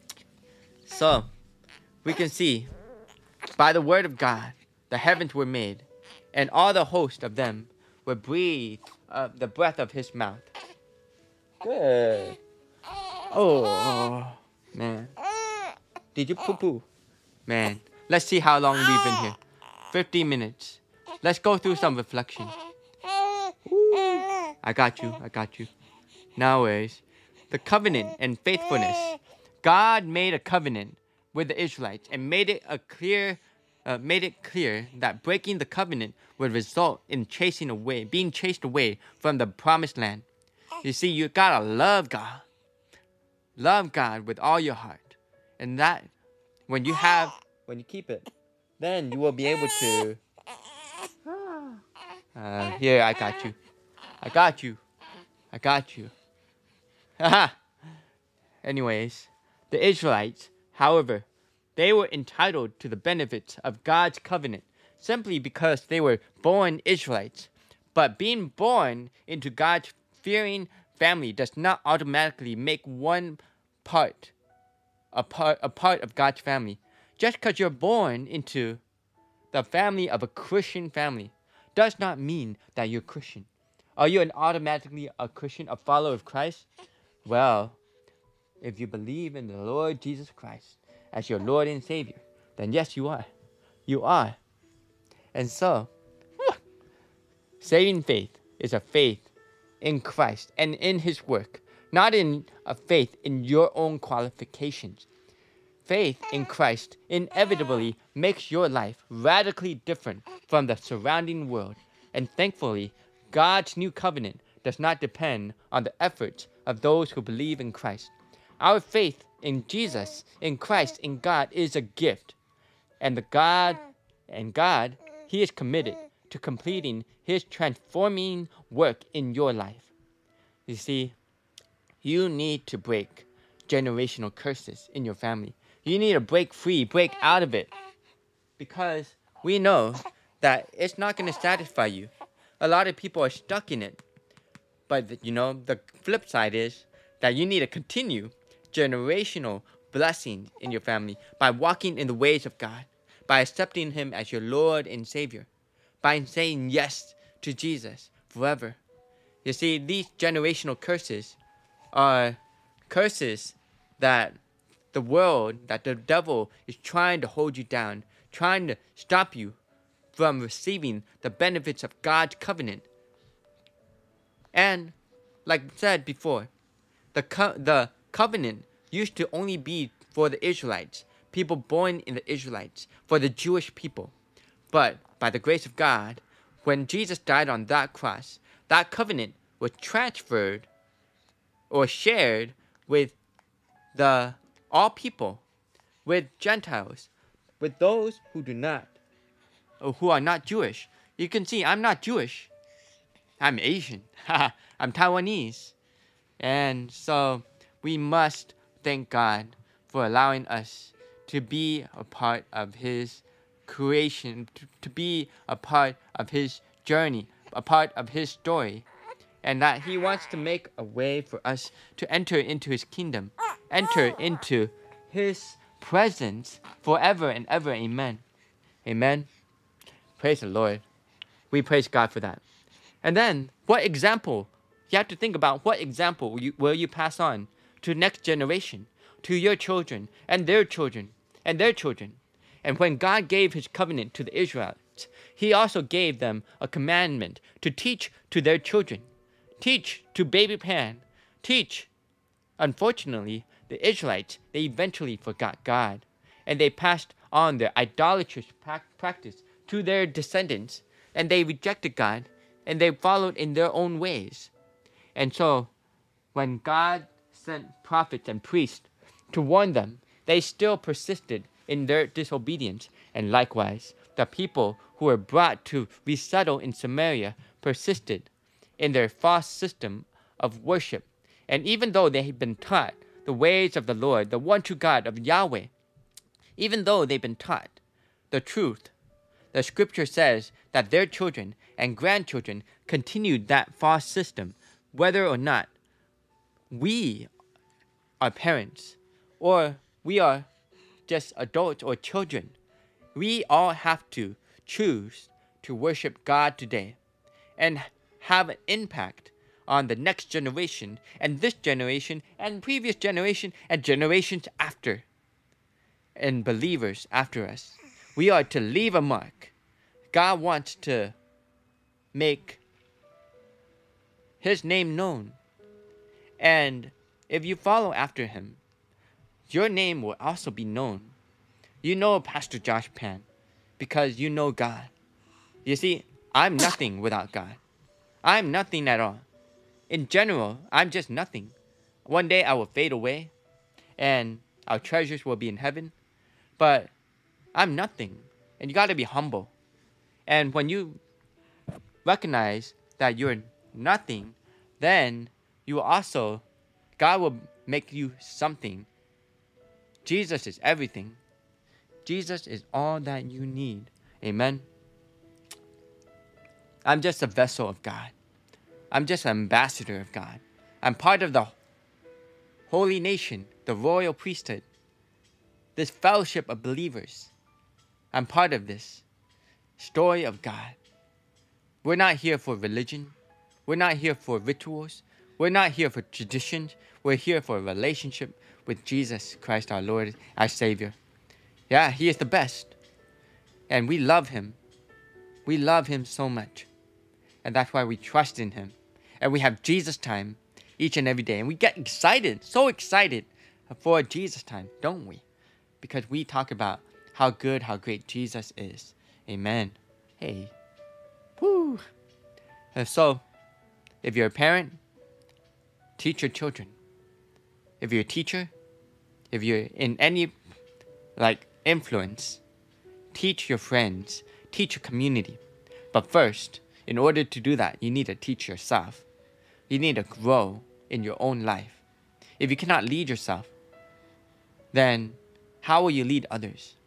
So, we can see, by the word of God, the heavens were made, and all the host of them were breathed uh, the breath of his mouth. Good. Oh, man. Did you poo-poo? Man, let's see how long we've been here. fifteen minutes. Let's go through some reflection. Ooh. I got you, I got you. Nowadays, the covenant and faithfulness. God made a covenant with the Israelites and made it a clear uh, made it clear that breaking the covenant would result in chasing away, being chased away from the promised land. You see, you gotta love God. Love God with all your heart. And that, when you have, when you keep it, then you will be able to... Uh, here, I got you. I got you. I got you. Haha. Anyways, the Israelites, however, they were entitled to the benefits of God's covenant simply because they were born Israelites. But being born into God's fearing family does not automatically make one part a part a part of God's family. Just because you're born into the family of a Christian family does not mean that you're Christian. Are you an automatically a Christian, a follower of Christ? Well, if you believe in the Lord Jesus Christ as your Lord and Savior, then yes, you are. You are. And so, saving faith is a faith in Christ and in His work, not in a faith in your own qualifications. Faith in Christ inevitably makes your life radically different from the surrounding world. And thankfully, God's new covenant does not depend on the efforts of those who believe in Christ. Our faith in Jesus, in Christ, in God is a gift. And the God and God, He is committed to completing His transforming work in your life. You see, you need to break generational curses in your family. You need to break free, break out of it. Because we know that it's not going to satisfy you. A lot of people are stuck in it. But, you know, the flip side is that you need to continue generational blessings in your family by walking in the ways of God, by accepting Him as your Lord and Savior, by saying yes to Jesus forever. You see, these generational curses are curses that the world, that the devil is trying to hold you down, trying to stop you from receiving the benefits of God's covenant. And, like said before, the co- the covenant used to only be for the Israelites, people born in the Israelites, for the Jewish people. But by the grace of God, when Jesus died on that cross, that covenant was transferred or shared with the all people, with Gentiles, with those who do not, or who are not Jewish. You can see I'm not Jewish. I'm Asian. I'm Taiwanese. And so we must thank God for allowing us to be a part of His creation, to, to be a part of His journey, a part of His story. And that He wants to make a way for us to enter into His kingdom, enter into His presence forever and ever. Amen. Amen. Praise the Lord. We praise God for that. And then, what example? You have to think about what example will you, will you pass on to the next generation, to your children, and their children, and their children. And when God gave His covenant to the Israelites, He also gave them a commandment to teach to their children. Teach to baby Pan. Teach. Unfortunately, the Israelites, they eventually forgot God. And they passed on their idolatrous practice to their descendants. And they rejected God. And they followed in their own ways. And so, when God sent prophets and priests to warn them, they still persisted in their disobedience. And likewise, the people who were brought to resettle in Samaria persisted in their false system of worship. And even though they had been taught the ways of the Lord, the one true God of Yahweh, even though they've been taught the truth, the scripture says that their children and grandchildren continued that false system, whether or not we are parents or we are just adults or children. We all have to choose to worship God today and have an impact on the next generation and this generation and previous generation and generations after, and believers after us. We are to leave a mark. God wants to make His name known. And if you follow after Him, your name will also be known. You know Pastor Josh Pan. because you know God. You see, I'm nothing without God. I'm nothing at all. In general, I'm just nothing. One day I will fade away and our treasures will be in heaven. But I'm nothing. And you got to be humble. And when you recognize that you're nothing, then you also, God will make you something. Jesus is everything. Jesus is all that you need. Amen. I'm just a vessel of God. I'm just an ambassador of God. I'm part of the holy nation, the royal priesthood, this fellowship of believers. I'm part of this story of God. We're not here for religion. We're not here for rituals. We're not here for traditions. We're here for a relationship with Jesus Christ, our Lord, our Savior. Yeah, He is the best. And we love Him. We love Him so much. And that's why we trust in Him. And we have Jesus time each and every day. And we get excited, so excited for Jesus time, don't we? Because we talk about how good, how great Jesus is. Amen. Hey. Woo. And so, if you're a parent, teach your children. If you're a teacher, if you're in any like influence, teach your friends, teach your community. But first, in order to do that, you need to teach yourself. You need to grow in your own life. If you cannot lead yourself, then how will you lead others?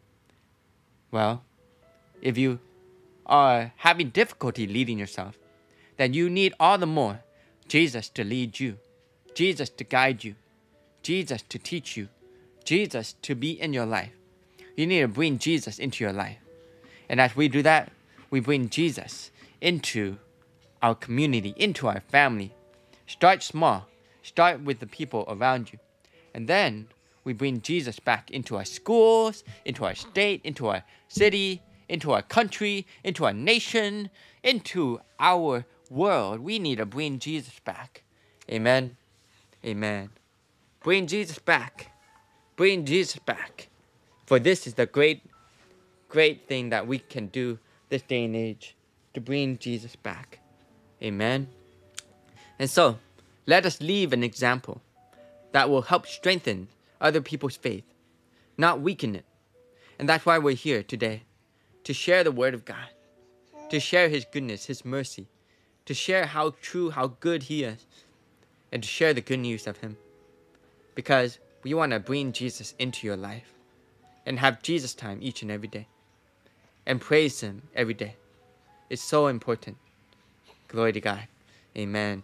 Well, if you are having difficulty leading yourself, then you need all the more Jesus to lead you, Jesus to guide you, Jesus to teach you, Jesus to be in your life. You need to bring Jesus into your life. And as we do that, we bring Jesus into our community, into our family. Start small. Start with the people around you. And then we bring Jesus back into our schools, into our state, into our city, into our country, into our nation, into our world. We need to bring Jesus back. Amen. Amen. Bring Jesus back. Bring Jesus back. For this is the great, great thing that we can do this day and age, to bring Jesus back. Amen. And so, let us leave an example that will help strengthen other people's faith, not weaken it. And that's why we're here today, to share the Word of God, to share His goodness, His mercy, to share how true, how good He is, and to share the good news of Him. Because we want to bring Jesus into your life and have Jesus time each and every day and praise Him every day. It's so important. Glory to God. Amen.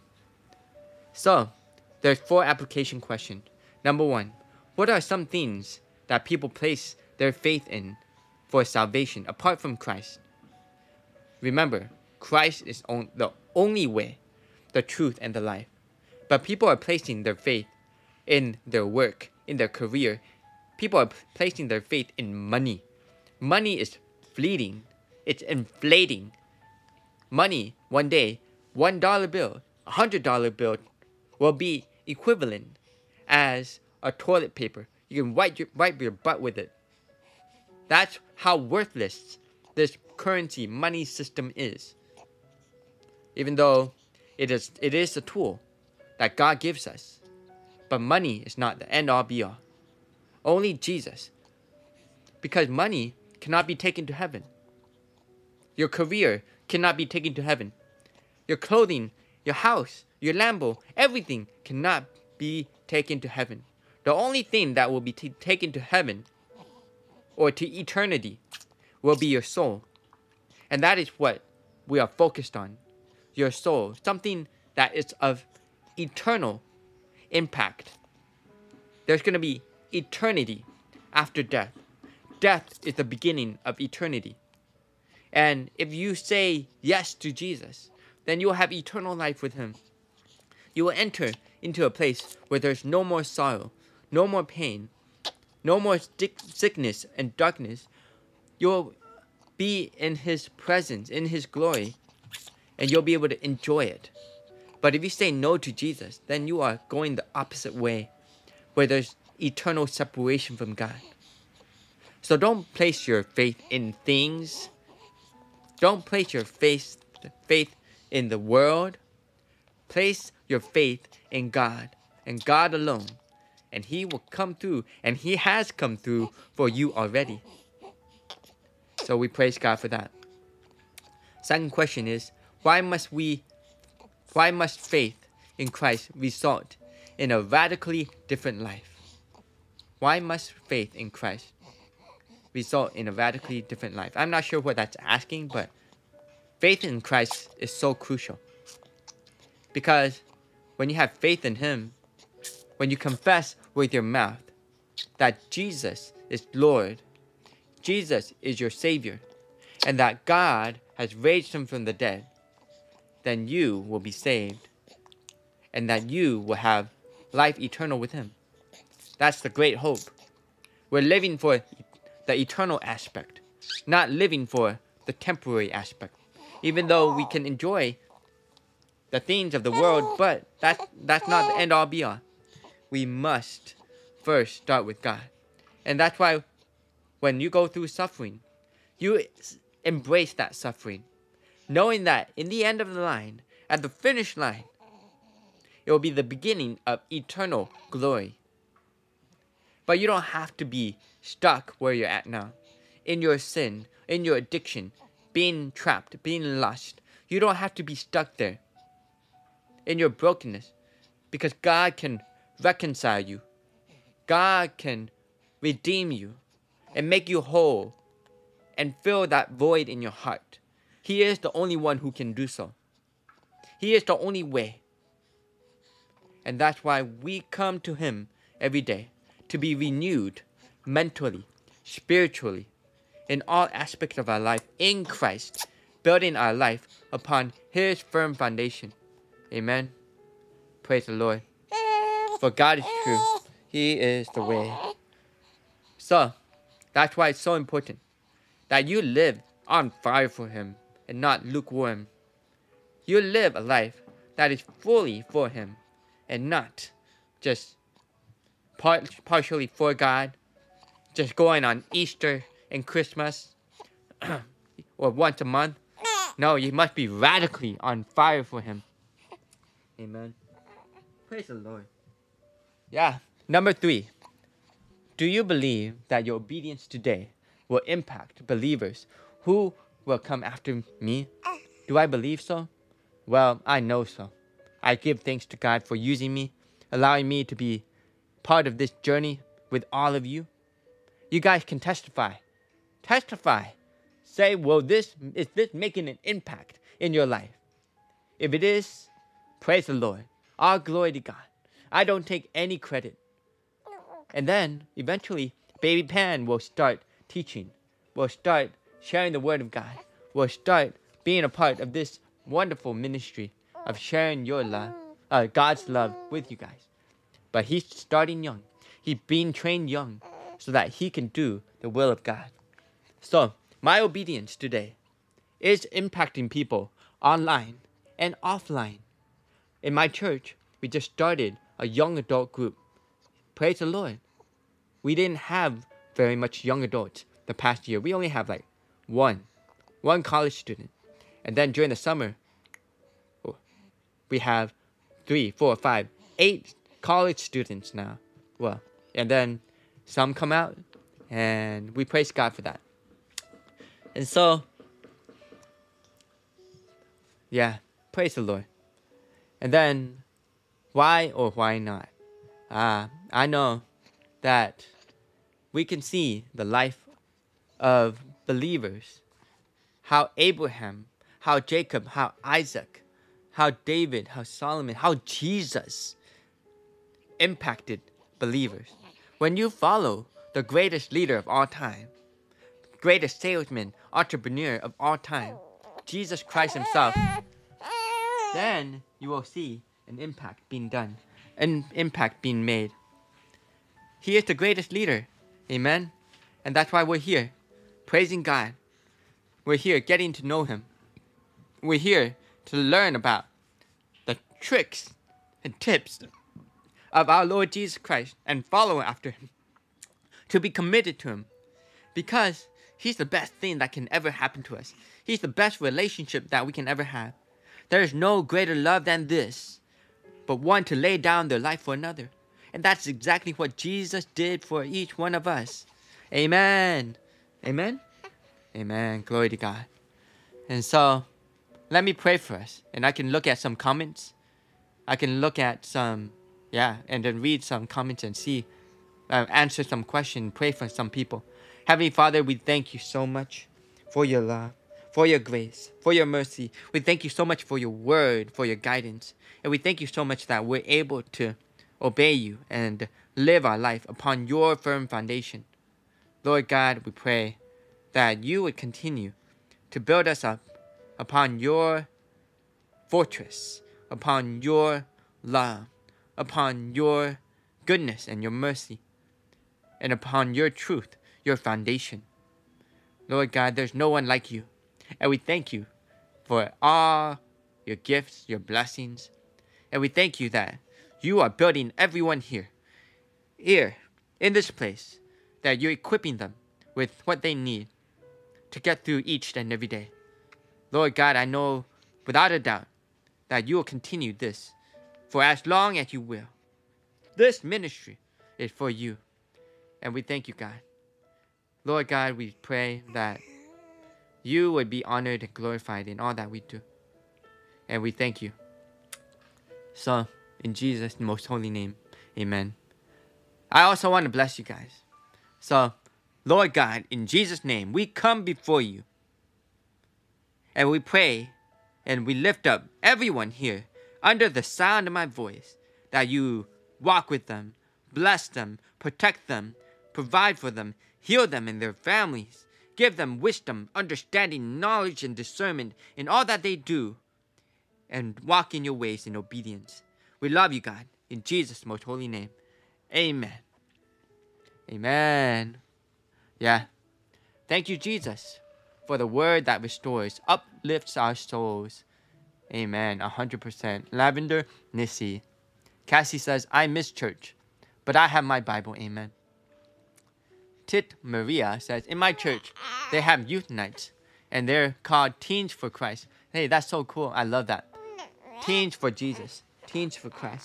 So, there's four application questions. Number one, what are some things that people place their faith in for salvation apart from Christ? Remember, Christ is on the only way, the truth, and the life. But people are placing their faith in their work, in their career. People are placing their faith in money. Money is fleeting. It's inflating. Money, one day, one dollar bill, a hundred dollar bill will be equivalent as a toilet paper. You can wipe your, wipe your butt with it. That's how worthless this currency money system is. Even though it is, it is a tool that God gives us. But money is not the end all be all. Only Jesus. Because money cannot be taken to heaven. Your career cannot be taken to heaven. Your clothing, your house, your Lambo, everything cannot be taken to heaven. The only thing that will be t- taken to heaven or to eternity will be your soul. And that is what we are focused on. Your soul. Something that is of eternal impact. There's going to be eternity after death. Death is the beginning of eternity. And if you say yes to Jesus, then you will have eternal life with Him. You will enter into a place where there's no more sorrow, no more pain, no more stick- sickness and darkness. You will be in His presence, in His glory, and you'll be able to enjoy it. But if you say no to Jesus, then you are going the opposite way, where there's eternal separation from God. So don't place your faith in things. Don't place your faith, faith in the world. Place your faith in God and God alone. And He will come through. And He has come through for you already. So we praise God for that. Second question is, why must we, why must faith in Christ result in a radically different life? Why must faith in Christ result in a radically different life? I'm not sure what that's asking, but faith in Christ is so crucial. Because when you have faith in Him, when you confess with your mouth that Jesus is Lord, Jesus is your Savior, and that God has raised Him from the dead, then you will be saved, and that you will have life eternal with Him. That's the great hope. We're living for the eternal aspect, not living for the temporary aspect. Even though we can enjoy the things of the world, but that, that's not the end all be all. We must first start with God. And that's why when you go through suffering, you embrace that suffering, knowing that in the end of the line, at the finish line, it will be the beginning of eternal glory. But you don't have to be stuck where you're at now, in your sin, in your addiction, being trapped, being lost. You don't have to be stuck there in your brokenness, because God can reconcile you. God can redeem you and make you whole and fill that void in your heart. He is the only one who can do so. He is the only way. And that's why we come to Him every day, to be renewed mentally, spiritually, in all aspects of our life in Christ, building our life upon His firm foundation. Amen. Praise the Lord. For God is true. He is the way. So, that's why it's so important that you live on fire for Him and not lukewarm. You live a life that is fully for Him and not just part, partially for God, just going on Easter and Christmas or once a month. No, you must be radically on fire for Him. Amen. Praise the Lord. Yeah. Number three. Do you believe that your obedience today will impact believers who will come after me? Do I believe so? Well, I know so. I give thanks to God for using me, allowing me to be part of this journey with all of you. You guys can testify. Testify. Say, well, this is this making an impact in your life? If it is, praise the Lord. All glory to God. I don't take any credit. And then, eventually, Baby Pan will start teaching. Will start sharing the Word of God. Will start being a part of this wonderful ministry of sharing your love, uh, God's love with you guys. But he's starting young. He's being trained young so that he can do the will of God. So, my obedience today is impacting people online and offline. In my church, we just started a young adult group. Praise the Lord. We didn't have very much young adults the past year. We only have like one, one college student. And then during the summer, we have three, four, five, eight college students now. Well, and then some come out, and we praise God for that. And so, yeah, praise the Lord. And then, why or why not? Uh, I know that we can see the life of believers, how Abraham, how Jacob, how Isaac, how David, how Solomon, how Jesus impacted believers. When you follow the greatest leader of all time, greatest salesman, entrepreneur of all time, Jesus Christ himself, then you will see an impact being done, an impact being made. He is the greatest leader. Amen? And that's why we're here, praising God. We're here getting to know him. We're here to learn about the tricks and tips of our Lord Jesus Christ and follow after him, to be committed to him, because He's the best thing that can ever happen to us. He's the best relationship that we can ever have. There is no greater love than this, but one to lay down their life for another. And that's exactly what Jesus did for each one of us. Amen. Amen? Amen. Glory to God. And so, let me pray for us. And I can look at some comments. I can look at some, yeah, and then read some comments and see, uh, answer some questions, pray for some people. Heavenly Father, we thank you so much for your love, for your grace, for your mercy. We thank you so much for your word, for your guidance. And we thank you so much that we're able to obey you and live our life upon your firm foundation. Lord God, we pray that you would continue to build us up upon your fortress, upon your love, upon your goodness and your mercy, and upon your truth, your foundation. Lord God, there's no one like you. And we thank you for all your gifts, your blessings. And we thank you that you are building everyone here, here, in this place, that you're equipping them with what they need to get through each and every day. Lord God, I know without a doubt that you will continue this for as long as you will. This ministry is for you. And we thank you, God. Lord God, we pray that you would be honored and glorified in all that we do. And we thank you. So, in Jesus' most holy name, amen. I also want to bless you guys. So, Lord God, in Jesus' name, we come before you. And we pray and we lift up everyone here under the sound of my voice, that you walk with them, bless them, protect them, provide for them, heal them and their families, give them wisdom, understanding, knowledge, and discernment in all that they do, and walk in your ways in obedience. We love you, God, in Jesus' most holy name. Amen. Amen. Yeah. Thank you, Jesus, for the word that restores, uplifts our souls. Amen. one hundred percent. Lavender Nissi. Cassie says, I miss church, but I have my Bible. Amen. Tit Maria says, in my church, they have youth nights, and they're called Teens for Christ. Hey, that's so cool. I love that. Teens for Jesus. Teens for Christ.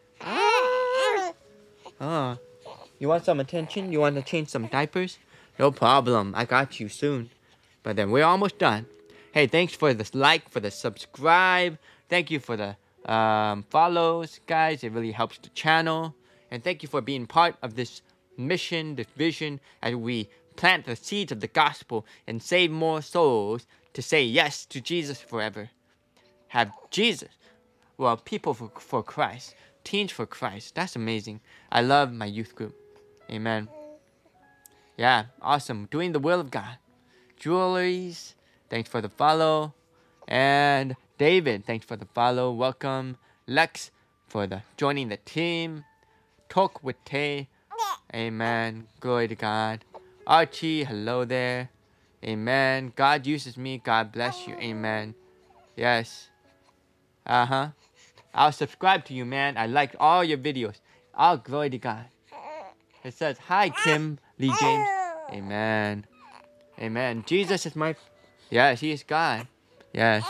Oh, you want some attention? You want to change some diapers? No problem. I got you soon. But then we're almost done. Hey, thanks for the like, for the subscribe. Thank you for the um, follows, guys. It really helps the channel. And thank you for being part of this mission, this vision, as we plant the seeds of the gospel and save more souls to say yes to Jesus forever. Have Jesus. Well, people for, for Christ. Teens for Christ. That's amazing. I love my youth group. Amen. Yeah, awesome. Doing the will of God. Jewelries, thanks for the follow. And David, thanks for the follow. Welcome. Lex, for the joining the team. Talk with Tay. Amen. Glory to God. Archie, hello there. Amen. God uses me. God bless you. Amen. Yes. Uh-huh. I'll subscribe to you, man. I liked all your videos. All glory to God. It says, hi, Kim Lee James. Amen. Amen. Jesus is my... Yes, he is God. Yes.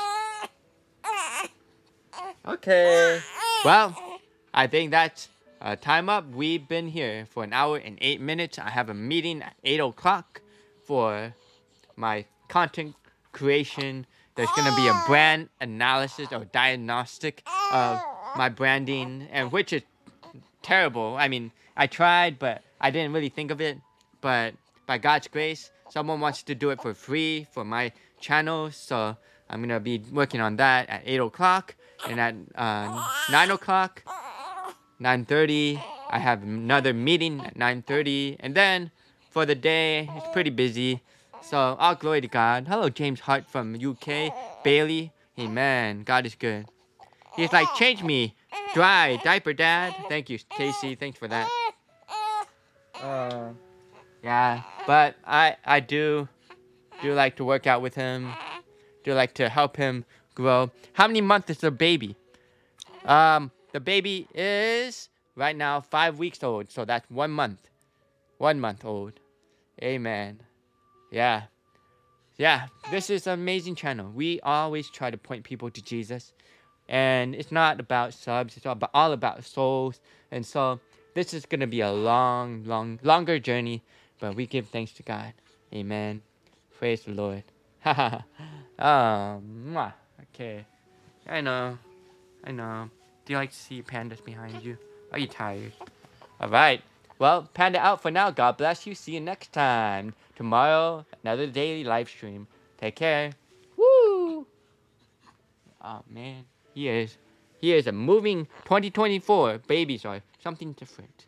Okay. Well, I think that's uh, time up. We've been here for an hour and eight minutes. I have a meeting at eight o'clock for my content creation. There's going to be a brand analysis or diagnostic of my branding, and which is terrible. I mean, I tried, but I didn't really think of it. But by God's grace, someone wants to do it for free for my channel. So I'm going to be working on that at eight o'clock. And at uh, nine o'clock, nine thirty, I have another meeting at nine thirty. And then for the day, it's pretty busy. So all glory to God. Hello, James Hart from U K. Bailey. Amen. God is good. He's like, change me. Dry diaper, Dad. Thank you, Casey. Thanks for that. Uh, yeah, but I I do do like to work out with him. Do like to help him grow. How many months is the baby? Um, the baby is right now five weeks old. So that's one month. One month old. Amen. Yeah. Yeah. This is an amazing channel. We always try to point people to Jesus. And it's not about subs. It's all about, all about souls. And so this is going to be a long, long, longer journey. But we give thanks to God. Amen. Praise the Lord. Haha. um, mwah. Okay. I know. I know. Do you like to see pandas behind you? Are you tired? Alright. Well, panda out for now. God bless you. See you next time. Tomorrow, another daily live stream. Take care. Woo! Oh, man. He is. He is a moving twenty twenty-four. Babies are something different.